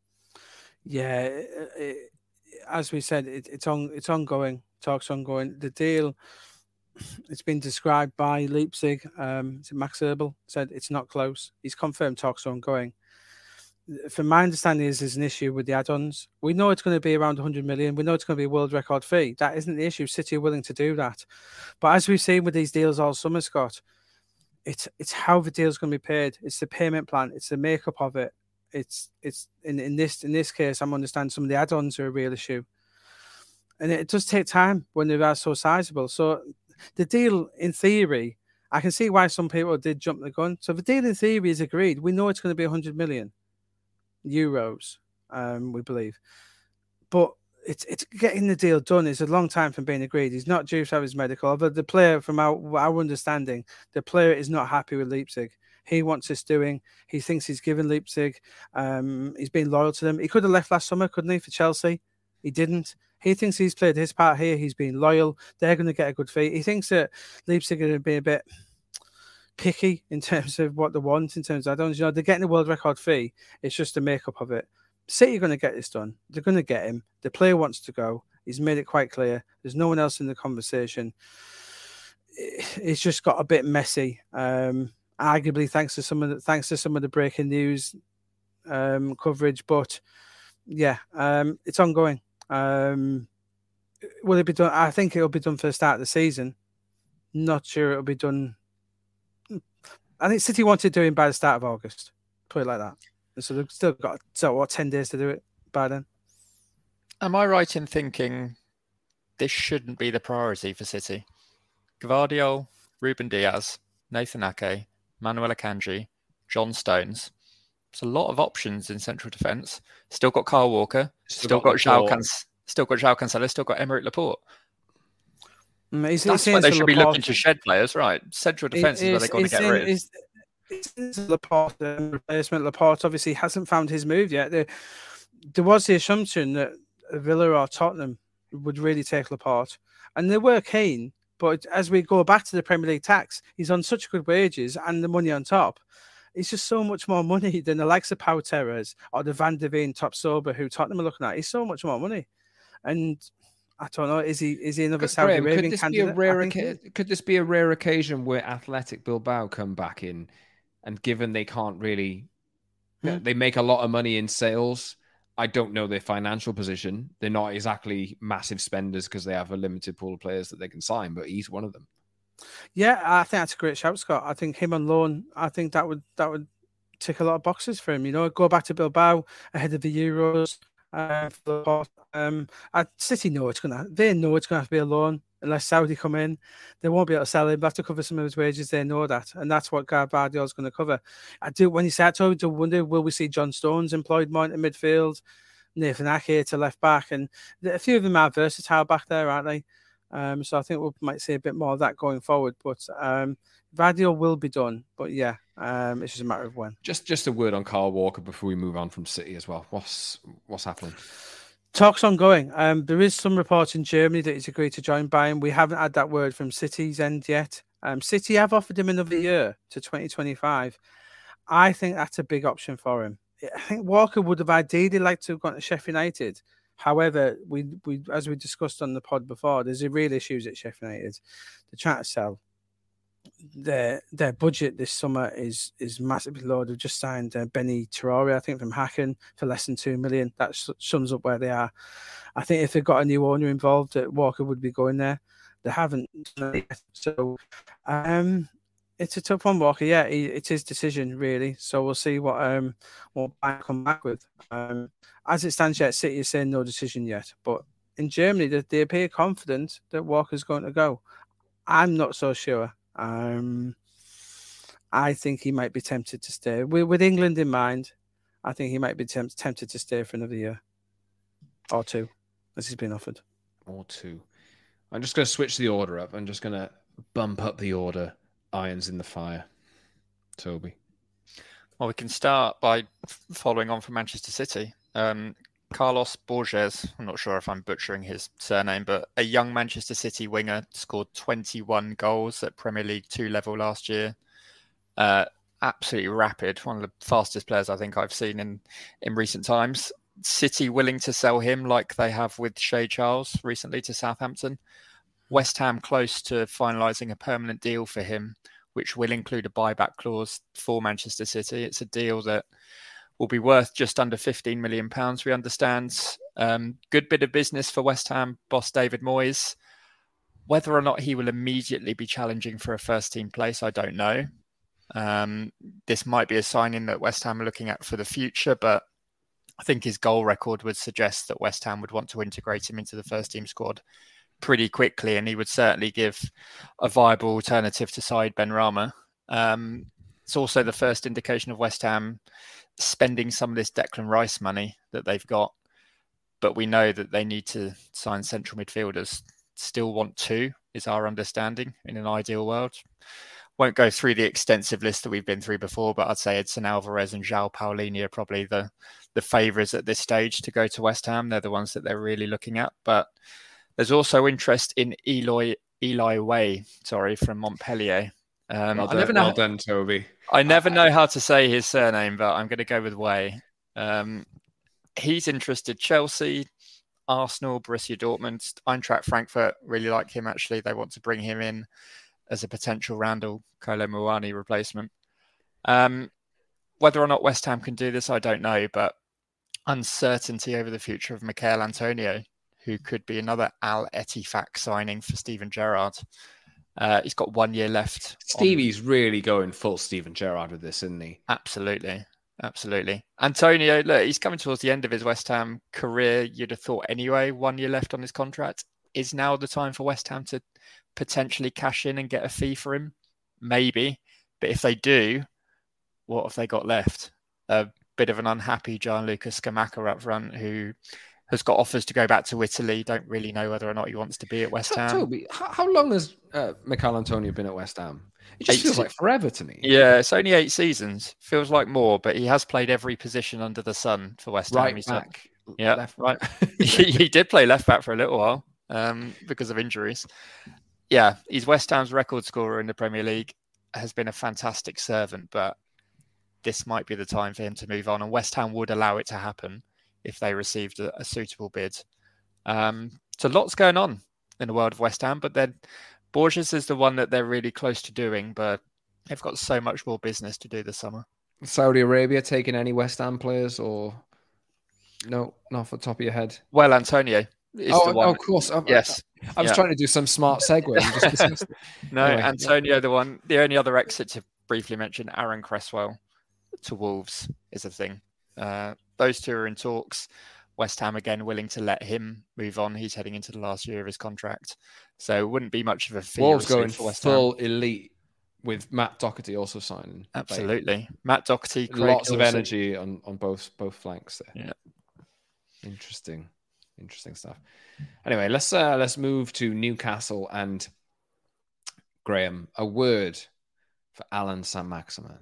Yeah, it, it, as we said, it, it's on it's ongoing. Talks ongoing. The deal, it's been described by Leipzig. Um, is it Max Eberl said it's not close. He's confirmed talks are ongoing. From my understanding, is there's an issue with the add-ons. We know it's going to be around one hundred million. We know it's going to be a world record fee. That isn't the issue. City are willing to do that. But as we've seen with these deals all summer, Scott, it's it's how the deal's going to be paid. It's the payment plan. It's the makeup of it. It's it's in, in this in this case, I'm understanding some of the add-ons are a real issue. And it does take time when they are so sizable. So the deal, in theory, I can see why some people did jump the gun. So the deal, in theory, is agreed. We know it's going to be one hundred million euros, um, we believe. But it's it's getting the deal done is a long time from being agreed. He's not due to have his medical. Although the player, from our, our understanding, the player is not happy with Leipzig. He wants this doing. He thinks he's given Leipzig. Um, he's been loyal to them. He could have left last summer, couldn't he, for Chelsea? He didn't. He thinks he's played his part here. He's been loyal. They're going to get a good fee. He thinks that Leipzig are going to be a bit picky in terms of what they want, in terms of add-ons. You know, they're getting a world record fee. It's just the makeup of it. City are going to get this done. They're going to get him. The player wants to go. He's made it quite clear. There's no one else in the conversation. It's just got a bit messy. Um, arguably, thanks to some of the thanks to some of the breaking news um, coverage, but yeah, um, it's ongoing. Um, will it be done? I think it'll be done for the start of the season. Not sure it'll be done. I think City wanted doing by the start of August. Put it like that. So they've still got so what ten days to do it by then. Am I right in thinking this shouldn't be the priority for City? Gvardiol, Ruben Diaz, Nathan Ake, Manuel Akanji, John Stones. It's a lot of options in central defence. Still got Kyle Walker. Still, still got, got João Can- Still got João Cancelo. Still got Aymeric Laporte. Mm, he's, That's he's why they should Laporte. be looking to shed players, right? Central defence is where they've got to get in, rid. It's, it's Laporte, the replacement. Laporte obviously hasn't found his move yet. There, there was the assumption that Villa or Tottenham would really take Laporte, and they were keen. But as we go back to the Premier League tax, he's on such good wages and the money on top. It's just so much more money than the likes of Pau Torres or the Van de Ven top sober who Tottenham are looking at. He's so much more money. And I don't know, is he is he another Saudi Graham, Arabian could this candidate? Be a rare oca- could this be a rare occasion where Athletic Bilbao come back in and given they can't really, hmm. they make a lot of money in sales. I don't know their financial position. They're not exactly massive spenders because they have a limited pool of players that they can sign, but he's one of them. Yeah, I think that's a great shout, Scott. I think him on loan, I think that would that would tick a lot of boxes for him. You know, go back to Bilbao ahead of the Euros. Uh, for um, at City know it's gonna. They know it's gonna have to be a loan unless Saudi come in. They won't be able to sell him. They have to cover some of his wages. They know that, and that's what Gvardiol is going to cover. I do. When you start to, to wonder, will we see John Stones employed more in midfield, Nathan Ake to left back, and a few of them are versatile back there, aren't they? Um, so I think we might see a bit more of that going forward. But um, Vardy will be done. But yeah, um, it's just a matter of when. Just just a word on Kyle Walker before we move on from City as well. What's what's happening? Talks ongoing. Um, there is some reports in Germany that he's agreed to join Bayern. We haven't had that word from City's end yet. Um, City have offered him another year to twenty twenty-five. I think that's a big option for him. I think Walker would have ideally liked to have gone to Sheffield United. However, we we as we discussed on the pod before, there's a real issues at Sheffield United. They're trying to sell. Their their budget this summer is is massively low. They've just signed uh, Benny Traore, I think, from Hacken for less than two million. That sums up where they are. I think if they've got a new owner involved, uh, Walker would be going there. They haven't done it yet. So um, it's a tough one, Walker. Yeah, he, it's his decision, really. So we'll see what um what Bayern come back with. Um, as it stands yet, City is saying no decision yet. But in Germany, they, they appear confident that Walker's going to go. I'm not so sure. Um, I think he might be tempted to stay. With, with England in mind, I think he might be tempt, tempted to stay for another year or two, as he's been offered. Or two. I'm just going to switch the order up. I'm just going to bump up the order. Irons in the fire. Toby. Well, we can start by following on from Manchester City. Um, Carlos Borges, I'm not sure if I'm butchering his surname, but a young Manchester City winger scored twenty-one goals at Premier League two level last year. Uh, absolutely rapid, one of the fastest players I think I've seen in, in recent times. City willing to sell him like they have with Shea Charles recently to Southampton. West Ham close to finalising a permanent deal for him, which will include a buyback clause for Manchester City. It's a deal that will be worth just under fifteen million pounds, we understand. Um, good bit of business for West Ham boss David Moyes. Whether or not he will immediately be challenging for a first team place, I don't know. Um, this might be a signing that West Ham are looking at for the future, but I think his goal record would suggest that West Ham would want to integrate him into the first team squad pretty quickly, and he would certainly give a viable alternative to Said Benrahma. Um, it's also the first indication of West Ham spending some of this Declan Rice money that they've got, but we know that they need to sign central midfielders. Still want two, is our understanding, in an ideal world. Won't go through the extensive list that we've been through before, but I'd say Edson Alvarez and João Paulini are probably the, the favourites at this stage to go to West Ham. They're the ones that they're really looking at. But there's also interest in Eloy Eli Way, sorry, from Montpellier. Um, well I done, never know. Well done, Toby. I never know how to say his surname, but I'm going to go with Way. Um, he's interested. Chelsea, Arsenal, Borussia Dortmund, Eintracht Frankfurt really like him, actually. They want to bring him in as a potential Randall Kolo Muani replacement. Um, whether or not West Ham can do this, I don't know, but uncertainty over the future of Mikel Antonio, who could be another Al Ettifaq signing for Steven Gerrard. Uh, he's got one year left. Stevie's on... really going full Steven Gerrard with this, isn't he? Absolutely. Absolutely. Antonio, look, he's coming towards the end of his West Ham career. You'd have thought anyway, one year left on his contract. Is now the time for West Ham to potentially cash in and get a fee for him? Maybe. But if they do, what have they got left? A bit of an unhappy Gianluca Scamacca up front, who has got offers to go back to Italy. Don't really know whether or not he wants to be at West Ham. Toby, how long has uh, Mikel Antonio been at West Ham? It just eight feels se- like forever to me. Yeah, it's only eight seasons. Feels like more, but he has played every position under the sun for West Ham. Right He's back, done, yeah, left right. he, he did play left back for a little while um, because of injuries. Yeah, he's West Ham's record scorer in the Premier League. Has been a fantastic servant, but this might be the time for him to move on, and West Ham would allow it to happen if they received a, a suitable bid. Um, so lots going on in the world of West Ham, but then Borges is the one that they're really close to doing, but they've got so much more business to do this summer. Saudi Arabia taking any West Ham players, or no, not off the top of your head? Well, Antonio is oh, the one. Oh, of course. I, yes. I, I was yeah. trying to do some smart segue. And just dismissed it. No, anyway, Antonio, yeah. the one. The only other exit to briefly mention, Aaron Cresswell to Wolves is a thing. Uh, those two are in talks. West Ham again willing to let him move on. He's heading into the last year of his contract, so it wouldn't be much of a fee. Wolves going for West full Ham. elite with Matt Doherty also signing. Absolutely, like, Matt Doherty, Craig lots Dawson. of energy on, on both both flanks there. Yeah, interesting, interesting stuff. Anyway, let's uh, let's move to Newcastle and Graham. A word for Allan Saint-Maximin.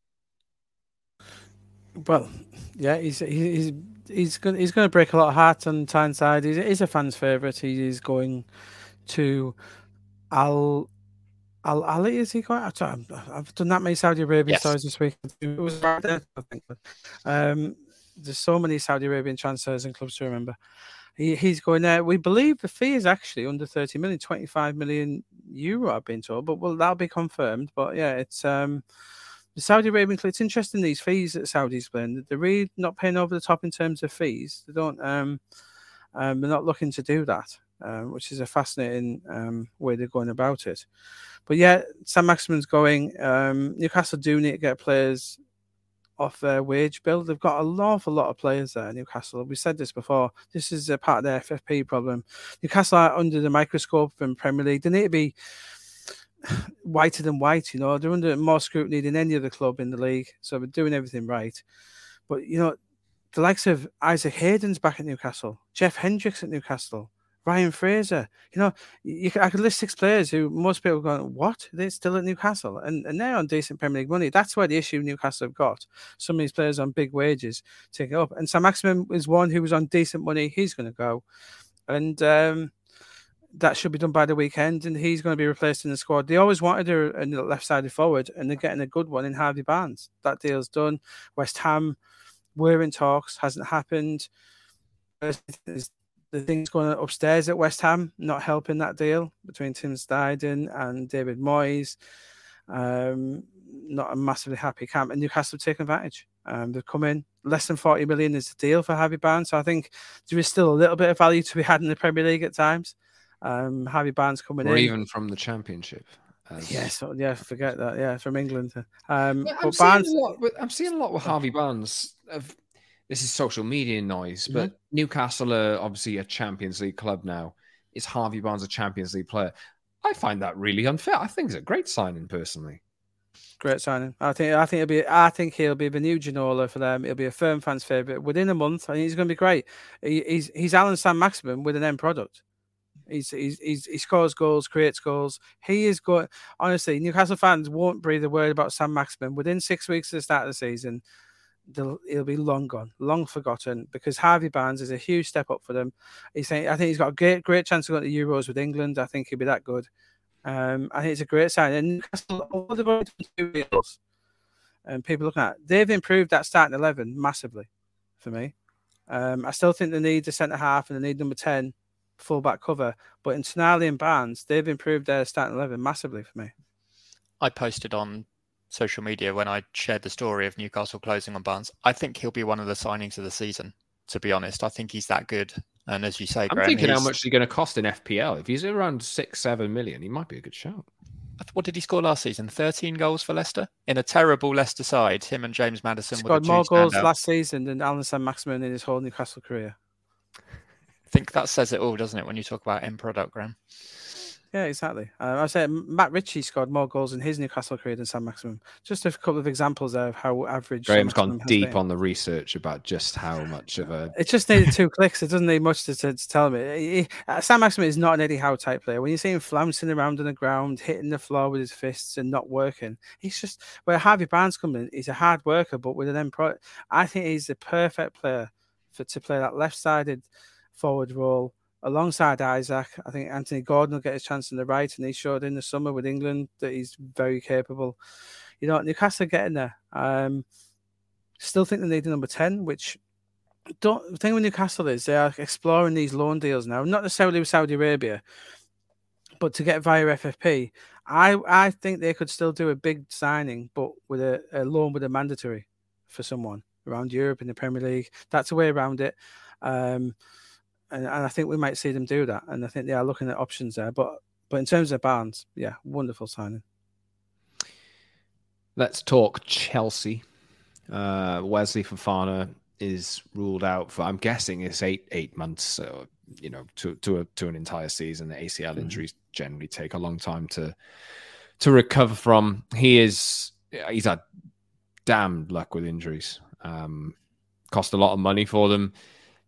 Well, yeah, he's he's he's going he's going to break a lot of hearts on Tyneside. He's, he's a fan's favourite. He is going to Al Al Ali. Is he going? I've done that many Saudi Arabian yes. stories this week. It was right there, I think. Um, there's so many Saudi Arabian transfers and clubs to remember. He he's going there. We believe the fee is actually under thirty million, twenty-five million euro. I've been told, but well, that'll be confirmed. But yeah, it's um. The Saudi Arabian club, it's interesting, these fees that Saudis paying. They're really not paying over the top in terms of fees. They don't, um, um, they're not looking to do that, uh, which is a fascinating um, way they're going about it. But yeah, Saint-Maximin's going. Um, Newcastle do need to get players off their wage bill. They've got an awful lot of players there, Newcastle. We said this before. This is a part of their F F P problem. Newcastle are under the microscope in Premier League. They need to be whiter than white, you know. They're under more scrutiny than any other club in the league, so they're doing everything right. But you know, the likes of Isaac Hayden's back at Newcastle, Jeff Hendricks at Newcastle, Ryan Fraser. You know, you can, I could list six players who most people are going, what? They're still at Newcastle, and and they're on decent Premier League money. That's where the issue Newcastle have got. Some of these players on big wages taking up, and Saint-Maximin is one who was on decent money. He's going to go, and um. that should be done by the weekend, and he's going to be replaced in the squad. They always wanted a, a left-sided forward, and they're getting a good one in Harvey Barnes. That deal's done. West Ham were in talks, hasn't happened. The things going upstairs at West Ham, not helping that deal between Tim Steidten and David Moyes. Um, not a massively happy camp, and Newcastle have taken advantage. Um, they've come in. Less than forty million is the deal for Harvey Barnes, so I think there is still a little bit of value to be had in the Premier League at times. Um, Harvey Barnes coming or in, or even from the Championship. As... Yeah, so, yeah, forget that. Yeah, from England. Um, I'm, but seeing Barnes... a lot with, I'm seeing a lot with Harvey Barnes. Of this is social media noise, but mm-hmm. Newcastle are obviously a Champions League club now. Is Harvey Barnes a Champions League player? I find that really unfair. I think it's a great signing, personally. Great signing. I think. I think it'll be. I think he'll be the new Ginola for them. He'll be a firm fans' favourite within a month. I think he's going to be great. He, he's he's Allan Saint-Maximin with an end product. He's, he's, he's, he scores goals, creates goals. He is good. Honestly, Newcastle fans won't breathe a word about Saint-Maximin. Within six weeks of the start of the season, he'll be long gone, long forgotten, because Harvey Barnes is a huge step up for them. He's saying, I think he's got a great, great chance to go to the Euros with England. I think he'll be that good. Um, I think it's a great sign. And Newcastle, all they've already done two deals, and people looking at it, they've improved that starting eleven massively for me. Um, I still think they need the centre half and they need number ten. Fullback cover, but in Tonali and Barnes, they've improved their starting eleven massively for me. I posted on social media when I shared the story of Newcastle closing on Barnes. I think he'll be one of the signings of the season, to be honest. I think he's that good. And as you say, I'm Graham, thinking he's... how much he's going to cost in F P L. If he's around six, seven million, he might be a good shout. What did he score last season? thirteen goals for Leicester? In a terrible Leicester side, him and James Maddison he were scored the two more goals standouts. last season than Allan Saint-Maximin in his whole Newcastle career. I think that says it all, doesn't it, when you talk about end product, Graham? Yeah, exactly. Uh, I said Matt Ritchie scored more goals in his Newcastle career than Saint-Maximin. Just a couple of examples there of how average. Graham's gone deep on the research about just how much of a. It just needed two clicks. It doesn't need much to, to, to tell me. He, uh, Saint-Maximin is not an Eddie Howe type player. When you see him flouncing around on the ground, hitting the floor with his fists and not working, he's just where Harvey Barnes comes in. He's a hard worker, but with an end product. I think he's the perfect player for to play that left-sided forward role. Alongside Isaac, I think Anthony Gordon will get his chance on the right, and he showed in the summer with England that he's very capable. You know, Newcastle are getting there. Um, still think they need a number ten, which don't the thing with Newcastle is they are exploring these loan deals now, not necessarily with Saudi Arabia, but to get via F F P. I I think they could still do a big signing, but with a, a loan with a mandatory for someone around Europe in the Premier League. That's a way around it. Um, And, and I think we might see them do that. And I think they are looking at options there. But but in terms of Barnes, yeah, wonderful signing. Let's talk Chelsea. Uh, Wesley Fofana is ruled out for, I'm guessing it's eight eight months, so, you know, to to a, to an entire season. The A C L injuries mm-hmm. generally take a long time to to recover from. He is he's had damn luck with injuries. Um, cost a lot of money for them.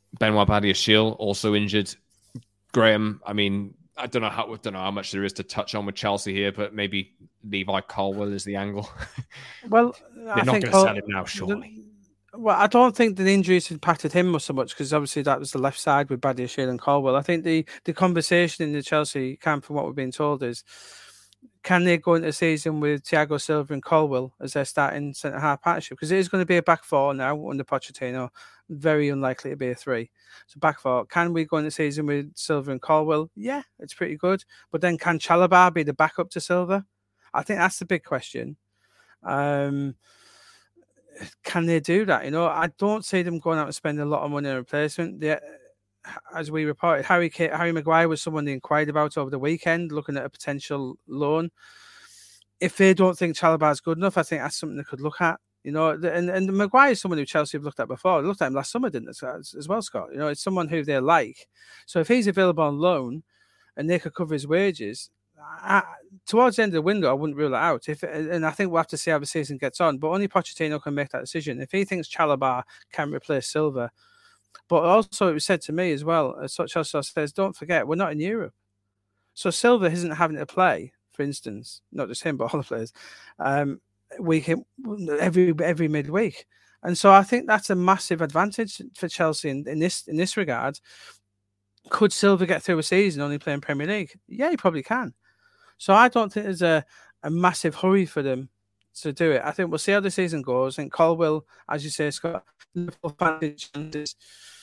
Benoit Badiashile also injured. Graham, I mean, I don't know how I don't know how much there is to touch on with Chelsea here, but maybe Levi Colwill is the angle. Well, they're I not think going to Col- sell him now, surely. Well, I don't think the injuries impacted him so much because obviously that was the left side with Badiashile and Colwill. I think the the conversation in the Chelsea camp, from what we've been told, is can they go into the season with Thiago Silva and Colwill as their starting centre half partnership? Because it is going to be a back four now under Pochettino. Very unlikely to be a three. So back four. Can we go into the season with Silva and Colwill? Yeah, it's pretty good. But then can Chalobah be the backup to Silva? I think that's the big question. Um, can they do that? You know, I don't see them going out and spending a lot of money on a replacement. They, as we reported, Harry K- Harry Maguire was someone they inquired about over the weekend, looking at a potential loan. If they don't think Chalobah is good enough, I think that's something they could look at. You know, and and Maguire is someone who Chelsea have looked at before. They looked at him last summer, didn't they, as, as well, Scott? You know, it's someone who they like. So if he's available on loan and they could cover his wages, I, towards the end of the window, I wouldn't rule it out. If and I think we'll have to see how the season gets on. But only Pochettino can make that decision. If he thinks Chalobah can replace Silva. But also, it was said to me as well, as such as says, don't forget, we're not in Europe. So Silva isn't having to play, for instance, not just him, but all the players, um, week every every midweek. And so I think that's a massive advantage for Chelsea in, in this in this regard. Could Silva get through a season only playing Premier League? Yeah, he probably can. So I don't think there's a, a massive hurry for them to do it. I think we'll see how the season goes. And Colwill, as you say, Scott, Liverpool chances.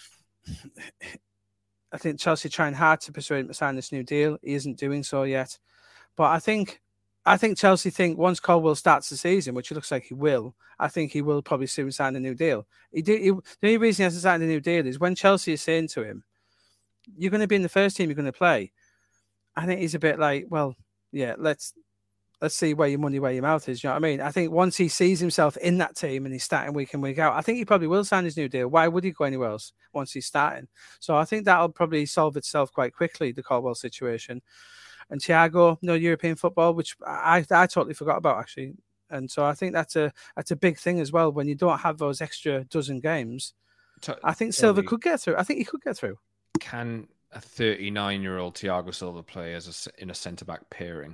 I think Chelsea trying hard to persuade him to sign this new deal. He isn't doing so yet. But I think I think Chelsea think once Colwill starts the season, which it looks like he will, I think he will probably soon sign a new deal. He did. He, the only reason he hasn't signed a new deal is when Chelsea is saying to him, "You're going to be in the first team. You're going to play." I think he's a bit like, well, yeah, let's let's see where your money, where your mouth is. You know what I mean? I think once he sees himself in that team and he's starting week in, week out, I think he probably will sign his new deal. Why would he go anywhere else once he's starting? So I think that'll probably solve itself quite quickly, the Colwill situation. And Thiago, no European football, which I I totally forgot about, actually. And so I think that's a that's a big thing as well. When you don't have those extra dozen games, I think Silva could get through. I think he could get through. Can a thirty-nine-year-old Thiago Silva play as a, in a centre-back pairing?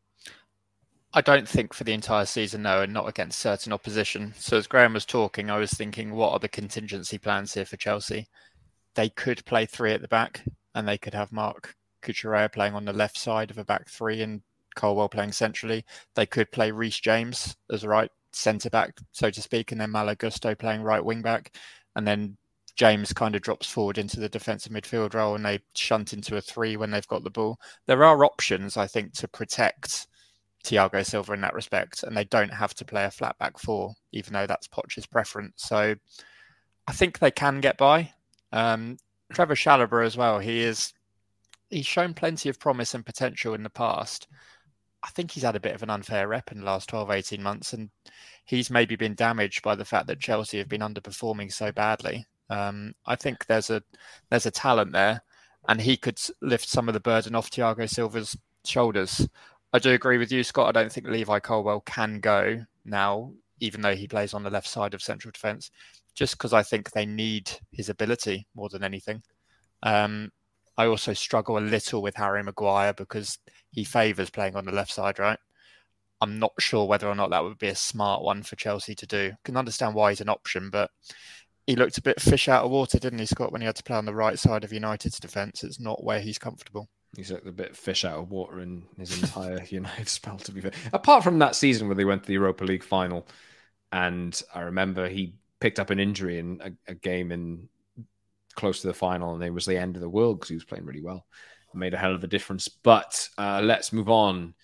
I don't think for the entire season, no, and not against certain opposition. So as Graham was talking, I was thinking, what are the contingency plans here for Chelsea? They could play three at the back, and they could have Marc Cucurella playing on the left side of a back three and Colwill playing centrally. They could play Reece James as a right centre-back, so to speak, and then Malo Gusto playing right wing-back. And then James kind of drops forward into the defensive midfield role and they shunt into a three when they've got the ball. There are options, I think, to protect Thiago Silva in that respect, and they don't have to play a flat back four, even though that's Poch's preference. So I think they can get by. Um, Trevor Chalobah as well, he is he's shown plenty of promise and potential in the past. I think he's had a bit of an unfair rep in the last twelve, eighteen months, and he's maybe been damaged by the fact that Chelsea have been underperforming so badly. Um, I think there's a there's a talent there, and he could lift some of the burden off Thiago Silva's shoulders. I do agree with you, Scott. I don't think Levi Colwill can go now, even though he plays on the left side of central defence, just because I think they need his ability more than anything. Um, I also struggle a little with Harry Maguire because he favours playing on the left side, right? I'm not sure whether or not that would be a smart one for Chelsea to do. I can understand why he's an option, but he looked a bit fish out of water, didn't he, Scott, when he had to play on the right side of United's defence? It's not where he's comfortable. He's looked a bit fish out of water in his entire United spell, to be fair. Apart from that season where they went to the Europa League final, and I remember he picked up an injury in a, a game in close to the final, and it was the end of the world because he was playing really well. It made a hell of a difference. But uh, let's move on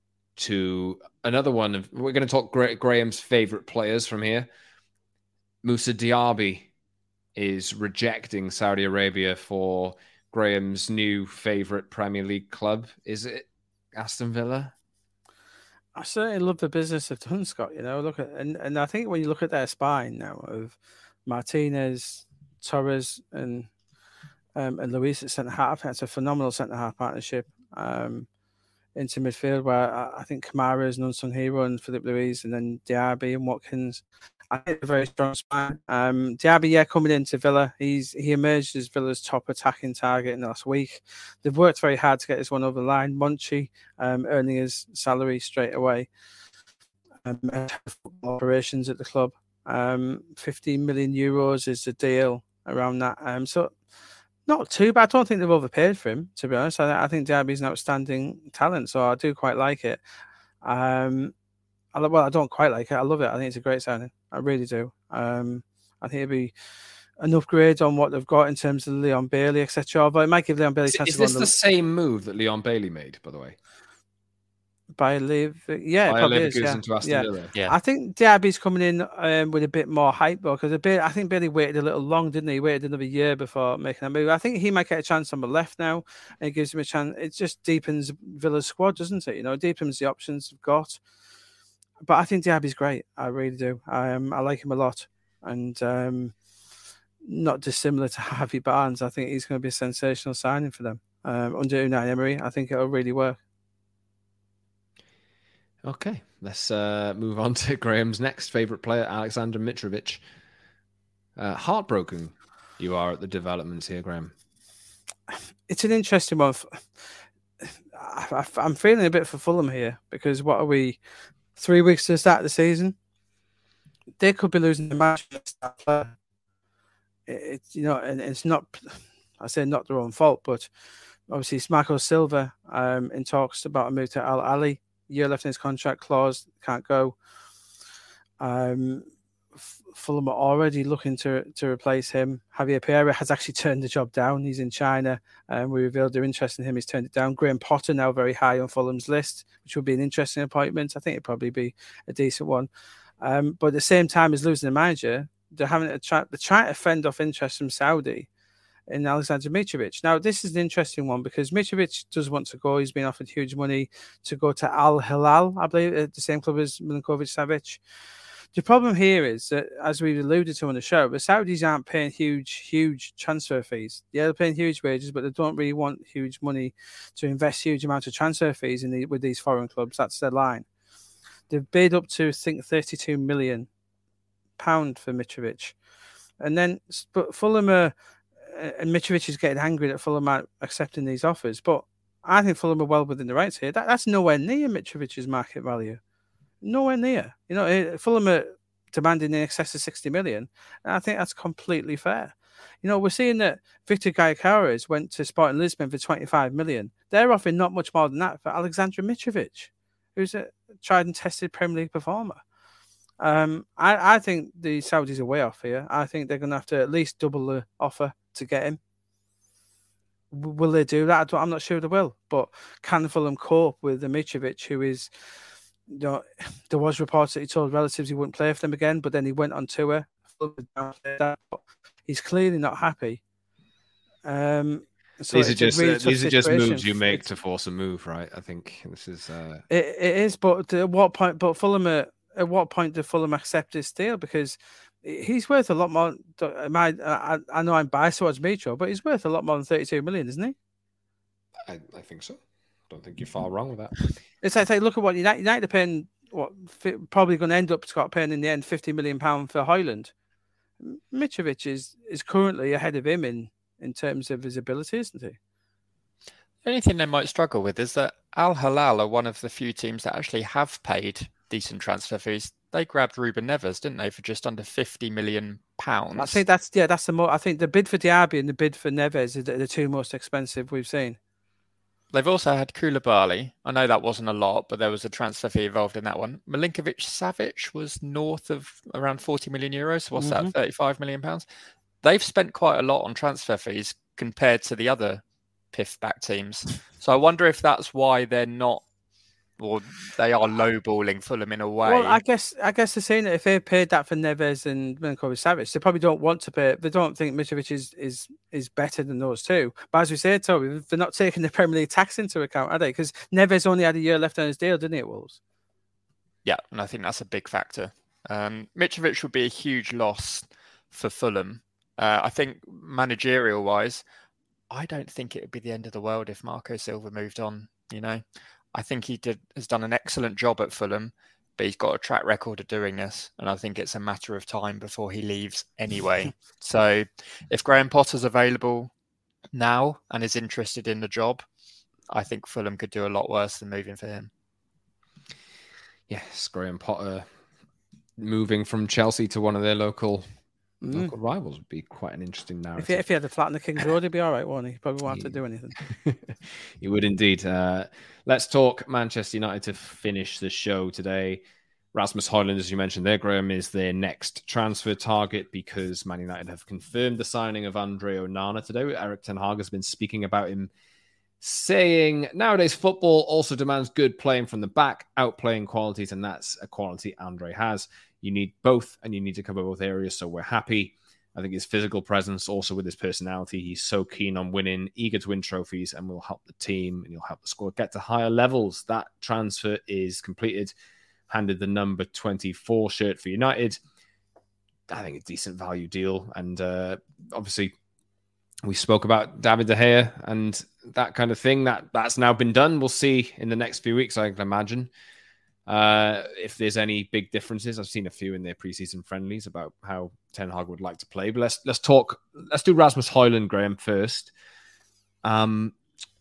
to another one. Of, we're going to talk Gra- Graham's favourite players from here. Moussa Diaby is rejecting Saudi Arabia for Graham's new favourite Premier League club. Is it Aston Villa? I certainly love the business they've done, Scott. You know, look at and, and I think when you look at their spine now of Martinez, Torres, and um, and Luis at centre half, that's a phenomenal centre half partnership. Um, into midfield where I, I think Kamara is an unsung hero and Philip Luis, and then Diaby and Watkins. I think a very strong spine. Um, Diaby, yeah, coming into Villa, he's he emerged as Villa's top attacking target in the last week. They've worked very hard to get this one over the line. Monchi um, earning his salary straight away. Um, operations at the club. Um, fifteen million euros is the deal around that. Um, so not too bad. I don't think they've overpaid for him, to be honest. I, I think Diaby's an outstanding talent, so I do quite like it. Um, I, well, I don't quite like it. I love it. I think it's a great signing. I really do. Um, I think it'd be an upgrade on what they've got in terms of Leon Bailey, et cetera. But it might give Leon Bailey a chance is to go this on the the same move that Leon Bailey made, by the way? By Lev, yeah, it By probably is. Yeah. to Aston Yeah. Villa. Yeah. I think Diaby's coming in um, with a bit more hype, though, because I think Bailey waited a little long, didn't he? He waited another year before making that move. I think he might get a chance on the left now, and it gives him a chance. It just deepens Villa's squad, doesn't it? You know, it deepens the options they've got. But I think Diaby's great. I really do. I um, I like him a lot, and um, not dissimilar to Harvey Barnes. I think he's going to be a sensational signing for them um, under Unai Emery. I think it'll really work. Okay, let's uh, move on to Graham's next favourite player, Alexander Mitrovic. Uh, heartbroken you are at the developments here, Graham. It's an interesting one. I, I'm feeling a bit for Fulham here because what are we, three weeks to the start of the season? They could be losing the match. It's, you know, and it's not, I say not their own fault, but obviously it's Marco Silva um, in talks about a move to Al Ali. Year left in his contract clause, can't go. Um, Fulham are already looking to to replace him. Javier Pereira has actually turned the job down. He's in China, and we revealed their interest in him. He's turned it down. Graham Potter now very high on Fulham's list, which would be an interesting appointment. I think it'd probably be a decent one. Um, but at the same time as losing the manager, they're having a try. They're trying to fend off interest from Saudi in Alexander Mitrovic. Now, this is an interesting one because Mitrovic does want to go. He's been offered huge money to go to Al Hilal, I believe, at the same club as Milinkovic-Savic. The problem here is that, as we alluded to on the show, the Saudis aren't paying huge, huge transfer fees. Yeah, they're paying huge wages, but they don't really want huge money to invest huge amounts of transfer fees in the, with these foreign clubs. That's their line. They've bid up to, I think, thirty-two million pounds for Mitrovic. And then, but Fulham are, and Mitrovic is getting angry that Fulham are accepting these offers. But I think Fulham are well within the rights here. That, that's nowhere near Mitrovic's market value. Nowhere near. You know, Fulham are demanding in excess of sixty million. And I think that's completely fair. You know, we're seeing that Victor Gyökeres went to Sporting Lisbon for twenty-five million. They're offering not much more than that for Alexander Mitrovic, who's a tried and tested Premier League performer. Um, I, I think the Saudis are way off here. I think they're going to have to at least double the offer to get him. Will they do that? I'm not sure they will. But can Fulham cope with the Mitrovic, who is, you know, there was reports that he told relatives he wouldn't play for them again, but then he went on tour. He's clearly not happy. Um, so these are just really uh, these are just moves you make it's, to force a move, right? I think this is. Uh... It, it is, but at what point? But Fulham, are, at what point do Fulham accept his deal? Because he's worth a lot more. My, I, I know I'm biased towards Mitro, but he's worth a lot more than thirty-two million, isn't he? I, I think so. Don't think you're far wrong with that. It's like, look at what United, United are paying. What probably going to end up Scott paying in the end fifty million pound for Højlund. Mitrovic is is currently ahead of him in in terms of his ability, isn't he? The only thing they might struggle with is that Al Hilal are one of the few teams that actually have paid decent transfer fees. They grabbed Ruben Neves, didn't they, for just under fifty million pounds? I think that's yeah, that's the more. I think the bid for Diaby and the bid for Neves are the, the two most expensive we've seen. They've also had Koulibaly. I know that wasn't a lot, but there was a transfer fee involved in that one. Milinkovic-Savic was north of around forty million euros. So what's mm-hmm. that, thirty-five million pounds? They've spent quite a lot on transfer fees compared to the other P I F-back teams. So I wonder if that's why they're not, or they are lowballing Fulham in a way. Well, I guess I guess they're saying that if they paid that for Neves and Milinkovic-Savic, they probably don't want to pay. They don't think Mitrovic is is is better than those two. But as we said, Toby, they're not taking the Premier League tax into account, are they? Because Neves only had a year left on his deal, didn't he, at Wolves? Yeah, and I think that's a big factor. Um, Mitrovic would be a huge loss for Fulham. Uh, I think managerial-wise, I don't think it would be the end of the world if Marco Silva moved on. You know, I think he did has done an excellent job at Fulham. but he's got a track record of doing this, and I think it's a matter of time before he leaves anyway. So if Graham Potter's available now and is interested in the job, I think Fulham could do a lot worse than moving for him. Yes, Graham Potter moving from Chelsea to one of their local mm. local rivals would be quite an interesting narrative. If he, if he had the flat in the King's Road, he'd be all right, won't he? He probably won't have to do anything. He would indeed. Uh, let's talk Manchester United to finish the show today. Rasmus Højlund, as you mentioned there, Graham, is their next transfer target because Man United have confirmed the signing of Andre Onana today. Erik ten Hag has been speaking about him, saying nowadays football also demands good playing from the back, outplaying qualities, and that's a quality Andre has. You need both, and you need to cover both areas, so we're happy. I think his physical presence, also with his personality, he's so keen on winning, eager to win trophies, and will help the team, and he'll help the squad get to higher levels. That transfer is completed. Handed the number twenty-four shirt for United. I think a decent value deal. And uh, obviously, we spoke about David De Gea and that kind of thing. That, that's now been done. We'll see in the next few weeks, I can imagine, uh, if there's any big differences. I've seen a few in their preseason friendlies about how Ten Hag would like to play. But let's let's talk. Let's do Rasmus Højlund, Graham, first. Um.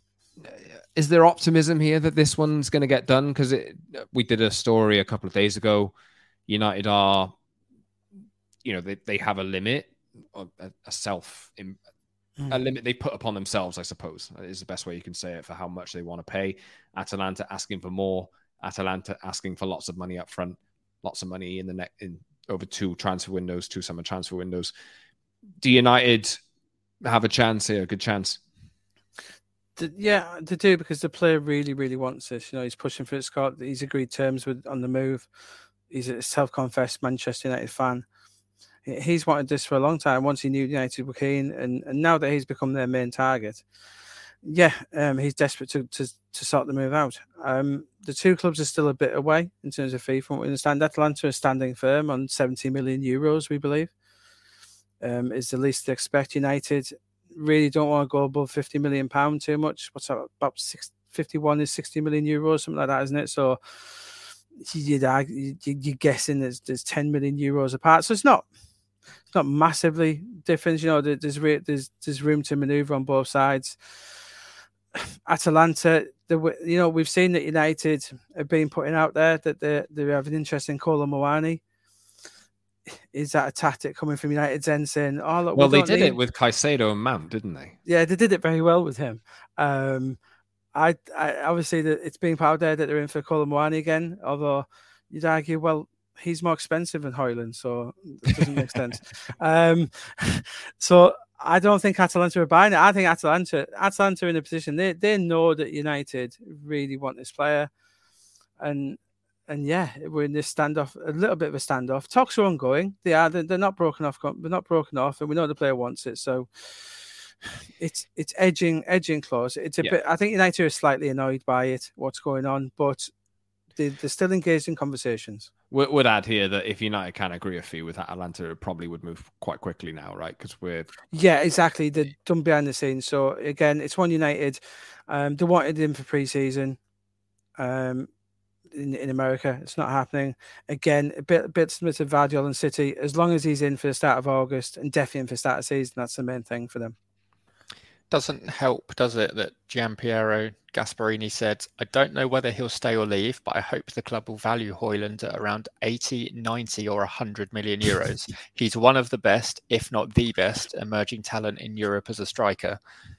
Is there optimism here that this one's going to get done? Because we did a story a couple of days ago. United are, you know, they, they have a limit, a, a self, mm. a limit they put upon themselves, I suppose, is the best way you can say it, for how much they want to pay. Atalanta asking for more. Atalanta asking for lots of money up front, lots of money in the net in over two transfer windows, two summer transfer windows. Do United have a chance here, a good chance? Yeah, they do, because the player really, really wants this. You know, he's pushing for it, Scott. He's agreed terms with on the move. He's a self-confessed Manchester United fan. He's wanted this for a long time. Once he knew United were keen, and, and now that he's become their main target, yeah, um, he's desperate to, to to sort the move out. Um, the two clubs are still a bit away in terms of fee, from what we understand. Atalanta is standing firm on seventy million euros, we believe, um, is the least they expect. United really don't want to go above fifty million pounds too much. What's that, about six, fifty-one is sixty million euros, something like that, isn't it? So you'd argue, you're guessing there's, there's ten million euros apart. So it's not it's not massively different. You know, there's there's there's room to manoeuvre on both sides. Atalanta, the, you know, we've seen that United have been putting out there that they they have an interest in Kolo Muani. Is that a tactic coming from United's end saying, oh, look, well, we they did need... it with Caicedo and Mount, didn't they? Yeah, they did it very well with him. Um, I, I obviously that it's being put out there that they're in for Kolo Muani again, although you'd argue, well, he's more expensive than Højlund, so it doesn't make sense. Um, so I don't think Atalanta are buying it. I think Atalanta, Atalanta are in a position, they they know that United really want this player, and. And yeah, we're in this standoff, a little bit of a standoff. Talks are ongoing. They are. They're, they're not broken off. They're not broken off, and we know the player wants it. So it's it's edging, edging close. It's a yeah. bit. I think United are slightly annoyed by it. What's going on, but they, they're still engaged in conversations. We would add here that if United can agree a fee with Atalanta, it probably would move quite quickly now, right? Because we're yeah, exactly. They're done behind the scenes. So again, it's one United. Um, they wanted him for pre-season. Um. In, in America, it's not happening. Again, a bit, a bit similar to Vardiol and City. As long as he's in for the start of August and definitely in for the start of season, that's the main thing for them. Doesn't help, does it, that Gianpiero Gasparini said, I don't know whether he'll stay or leave, but I hope the club will value Højlund at around eighty, ninety or one hundred million euros. He's one of the best, if not the best, emerging talent in Europe as a striker.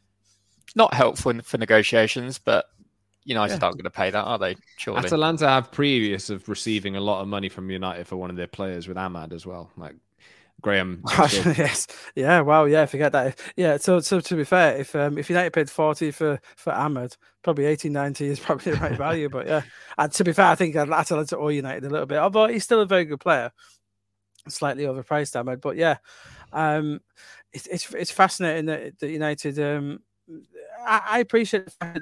Not helpful for negotiations, but United yeah. aren't going to pay that, are they? Surely. Atalanta have previous of receiving a lot of money from United for one of their players with Ahmad as well. Like Graham. Yes. Yeah. Wow. Yeah. Forget that. Yeah. So, so to be fair, if um, if United paid forty for for Ahmad, probably eighty, ninety is probably the right value. But yeah, and to be fair, I think Atalanta owe United a little bit, although he's still a very good player. Slightly overpriced, Ahmad. But yeah, um, it's it's it's fascinating that, that United. Um, I, I appreciate the fact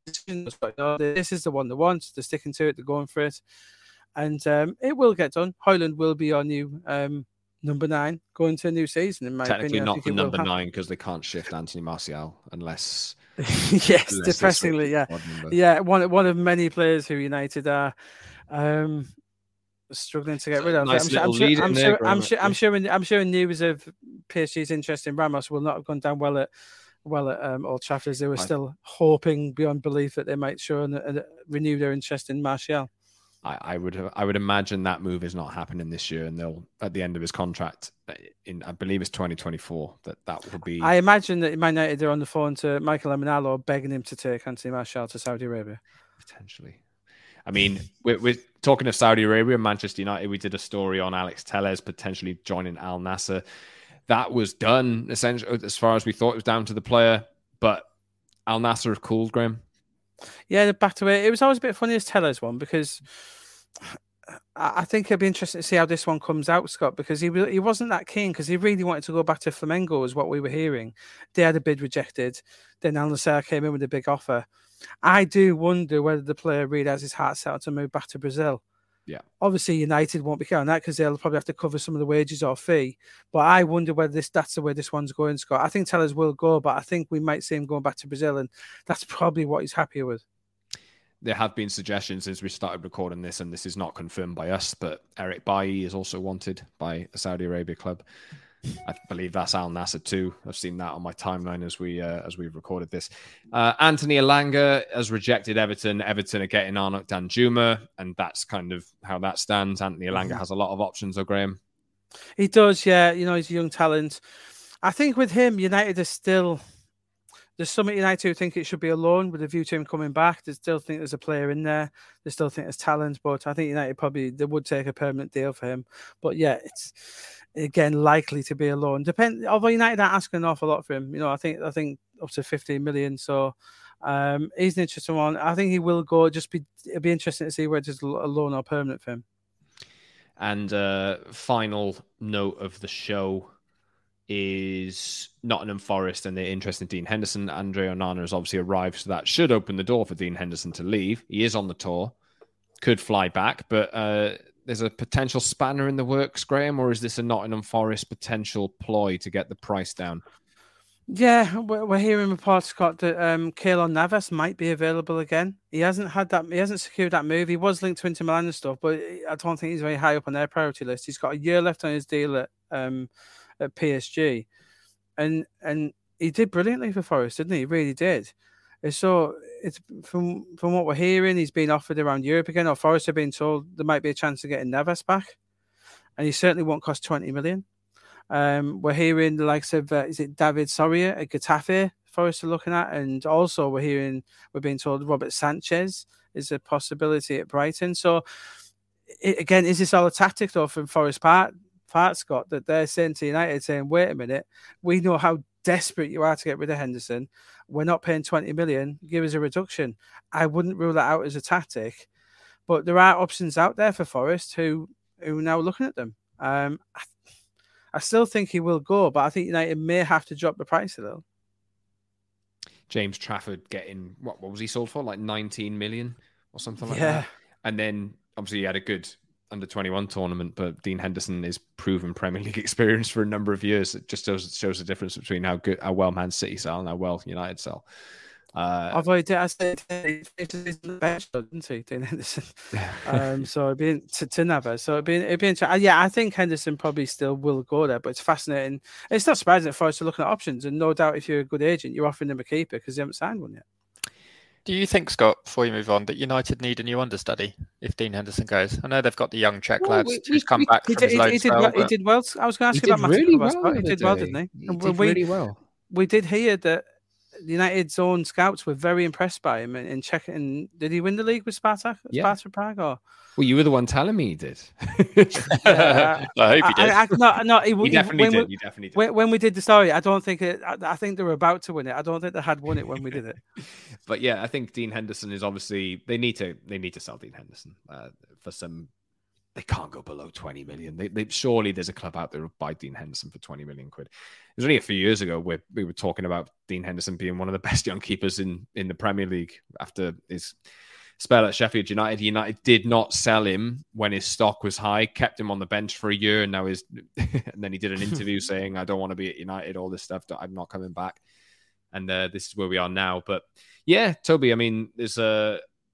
that this is the one they want. They're sticking to it. They're going for it, and um, it will get done. Højlund will be our new um, number nine going to a new season. In my Technically, opinion, not the number nine because they can't shift Anthony Martial unless. yes, unless depressingly, yeah, yeah. One one of many players who United are. Um, struggling to get rid of. Nice I'm, sure, I'm, little lead sure, in I'm, there, sure, I'm Graham, sure. I'm actually. sure. I'm sure. I'm sure. News of P S G's interest in Ramos will not have gone down well at well at um, Old Trafford. As they were I- still hoping beyond belief that they might show and, and renew their interest in Martial. I, I would have, I would imagine that move is not happening this year, and they'll at the end of his contract in I believe it's twenty twenty-four that that will be. I imagine that Man United are on the phone to Michael Emenalo begging him to take Anthony Martial to Saudi Arabia. Potentially. I mean, we're, we're talking of Saudi Arabia and Manchester United. We did a story on Alex Telles potentially joining Al Nassr. That was done essentially as far as we thought. It was down to the player, but Al Nassr have cooled, Graham. Yeah, they're back to it. It was always a bit funny as Tellers one because I think it'd be interesting to see how this one comes out, Scott, because he he wasn't that keen because he really wanted to go back to Flamengo, is what we were hearing. They had a bid rejected. Then Al Nassr came in with a big offer. I do wonder whether the player really has his heart set on to move back to Brazil. Yeah. Obviously, United won't be counting that because they'll probably have to cover some of the wages or fee. But I wonder whether this that's the way this one's going, Scott. I think Tellers will go, but I think we might see him going back to Brazil, and that's probably what he's happier with. There have been suggestions since we started recording this, and this is not confirmed by us, but Eric Bailly is also wanted by a Saudi Arabia club. I believe that's Al Nassr too. I've seen that on my timeline as we uh, as we've recorded this. Uh, Anthony Elanga has rejected Everton. Everton are getting Arnaut Danjuma, and that's kind of how that stands. Anthony Elanga mm-hmm. has a lot of options, though, Graham. He does, yeah. You know, he's a young talent. I think with him, United is still... There's some at United who think it should be a loan with a view to him coming back. They still think there's a player in there. They still think there's talent, but I think United probably they would take a permanent deal for him. But yeah, it's again likely to be a loan. Depend. Although United aren't asking an awful lot for him, you know, I think I think up to fifteen million. So um, he's an interesting one. I think he will go. Just be it'll be interesting to see whether it's a loan or permanent for him. And uh, final note of the show is Nottingham Forest and they're interested in Dean Henderson. Andre Onana has obviously arrived, so that should open the door for Dean Henderson to leave. He is on the tour, could fly back, but uh, there's a potential spanner in the works, Graham, or is this a Nottingham Forest potential ploy to get the price down? Yeah, we're hearing reports, Scott, that um, Keylor Navas might be available again. He hasn't had that. He hasn't secured that move. He was linked to Inter Milan and stuff, but I don't think he's very high up on their priority list. He's got a year left on his deal at um, at P S G, and and he did brilliantly for Forest, didn't he? He really did. And so it's from from what we're hearing, he's been offered around Europe again, or Forest have been told there might be a chance of getting Navas back, and he certainly won't cost twenty million. Um, we're hearing the likes of uh, is it David Soria at Getafe Forest are looking at, and also we're hearing we're being told Robert Sanchez is a possibility at Brighton. So it, again, is this all a tactic though from Forest part? Part, Scott, that they're saying to United, saying, wait a minute, we know how desperate you are to get rid of Henderson. We're not paying twenty million. Give us a reduction. I wouldn't rule that out as a tactic, but there are options out there for Forest who who are now looking at them. Um, I, I still think he will go, but I think United may have to drop the price a little. James Trafford getting, what, what was he sold for? Like nineteen million or something like yeah. that? And then obviously he had a good under twenty-one tournament, but Dean Henderson is proven Premier League experience for a number of years. It just shows, shows the difference between how good, how well Man City sell and how well United sell. Uh, Although he did, I said, he's on the bench, didn't he, Dean Henderson? um, so it'd be to, to Navas. So it'd be it'd be interesting. Yeah, I think Henderson probably still will go there, but it's fascinating. It's not surprising that Forest are looking at options, and no doubt if you're a good agent, you're offering them a keeper because they haven't signed one yet. Do you think, Scott, before you move on, that United need a new understudy if Dean Henderson goes? I know they've got the young Czech well, lads we, who's we, come we, back from did, his loan he, spell. Did, but... He did well. I was going to ask you about Matty really Kovac. well He did well, didn't he? He did we, really well. We did hear that United's own scouts were very impressed by him in, in Czech. And did he win the league with Spartak? Yeah. Sparta Prague? Or? Well, you were the one telling me he did. yeah, I hope he did. I, I, no, no, he, he definitely when did. We, he definitely did. When, when we did the story, I don't think it. I, I think they were about to win it. I don't think they had won it when we did it. But yeah, I think Dean Henderson is obviously they need to they need to sell Dean Henderson uh, for some. They can't go below twenty million. They, they surely there's a club out there who will buy Dean Henderson for twenty million quid. It was only a few years ago where we were talking about Dean Henderson being one of the best young keepers in in the Premier League after his spell at Sheffield United. United did not sell him when his stock was high, kept him on the bench for a year, and now his and then he did an interview saying, "I don't want to be at United." All this stuff. I'm not coming back. And uh, this is where we are now. But yeah, Toby, I mean, there's a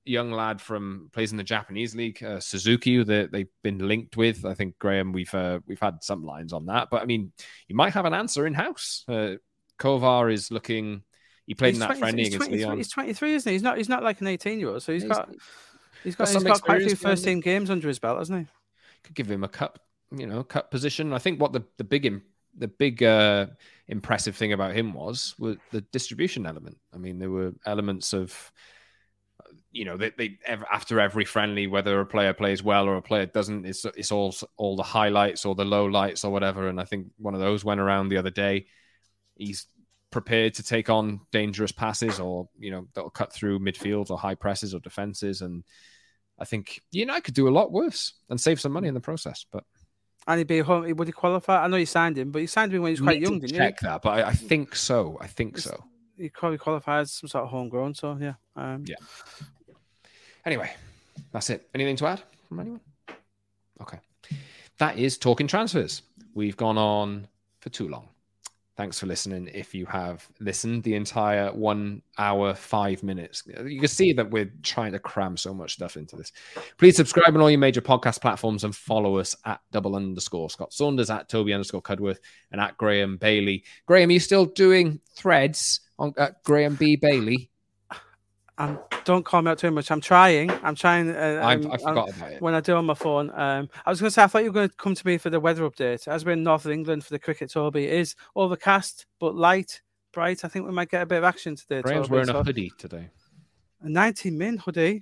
young lad from plays in the Japanese league, uh, Suzuki, that they've been linked with. I think, Graham, we've uh, we've had some lines on that, but I mean, you might have an answer in house. Uh, Kovar is looking. He played he's in that twenty, friendly he's against twenty-three, Leon. He's twenty-three, isn't he? He's not. He's not like an eighteen-year-old. So he's he's, got. He's got. He's He's got quite a few experience first-team games under his belt, hasn't he? Could give him a cup, you know, cup position. I think what the the big im- the big uh, impressive thing about him was was the distribution element. I mean, there were elements of, you know, they, they after every friendly, whether a player plays well or a player doesn't, it's it's all all the highlights or the low lights or whatever. And I think one of those went around the other day. He's prepared to take on dangerous passes or, you know, that'll cut through midfields or high presses or defenses. And I think United could do a lot worse and save some money in the process. But and he'd be home. Would he qualify? I know you signed him, but you signed him when he was quite young, didn't you? Check that, but I, I think so. I think it's, so. He probably qualified as some sort of homegrown. So yeah, um, yeah. Anyway, that's it. Anything to add from anyone? Okay, that is Talking Transfers. We've gone on for too long. Thanks for listening. If you have listened the entire one hour, five minutes, you can see that we're trying to cram so much stuff into this. Please subscribe on all your major podcast platforms and follow us at double underscore Scott Saunders, at Toby underscore Cudworth, and at Graham Bailey. Graham, are you still doing threads on at Graham B. Bailey? Um, don't call me out too much. I'm trying. I'm trying. Uh, I, um, I forgot about it. When I do on my phone. Um, I was going to say, I thought you were going to come to me for the weather update. As we're in North of England for the cricket, Toby, it is overcast, but light, bright. I think we might get a bit of action today. Graham's Toby, wearing so a hoodie today. A nineteen min hoodie.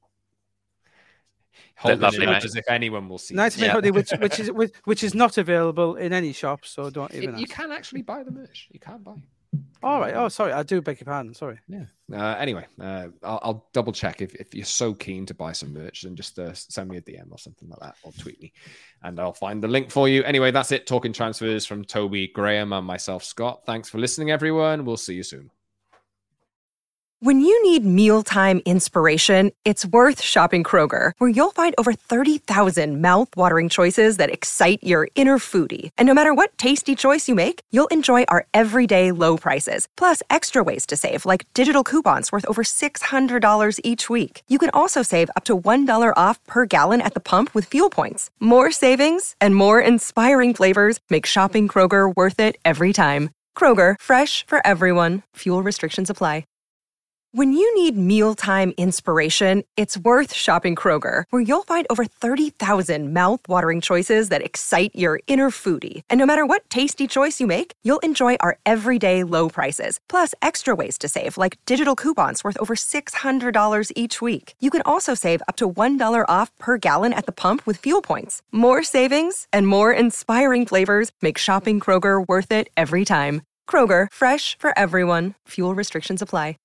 Holding lovely, it up mate. as if anyone will see. nineteen min Yeah. hoodie, which which is which, which is not available in any shop. So don't even. It, you ask. can actually buy the merch. You can buy it. All right. Oh, sorry. I do beg your pardon. Sorry. Yeah. Uh, anyway, uh, I'll, I'll double check if, if you're so keen to buy some merch, then just uh, send me a D M or something like that, or tweet me, and I'll find the link for you. Anyway, that's it. Talking Transfers from Toby, Graham, and myself, Scott. Thanks for listening, everyone. We'll see you soon. When you need mealtime inspiration, it's worth shopping Kroger, where you'll find over thirty thousand mouth-watering choices that excite your inner foodie. And no matter what tasty choice you make, you'll enjoy our everyday low prices, plus extra ways to save, like digital coupons worth over six hundred dollars each week. You can also save up to one dollar off per gallon at the pump with fuel points. More savings and more inspiring flavors make shopping Kroger worth it every time. Kroger, fresh for everyone. Fuel restrictions apply. When you need mealtime inspiration, it's worth shopping Kroger, where you'll find over thirty thousand mouth-watering choices that excite your inner foodie. And no matter what tasty choice you make, you'll enjoy our everyday low prices, plus extra ways to save, like digital coupons worth over six hundred dollars each week. You can also save up to one dollar off per gallon at the pump with fuel points. More savings and more inspiring flavors make shopping Kroger worth it every time. Kroger, fresh for everyone. Fuel restrictions apply.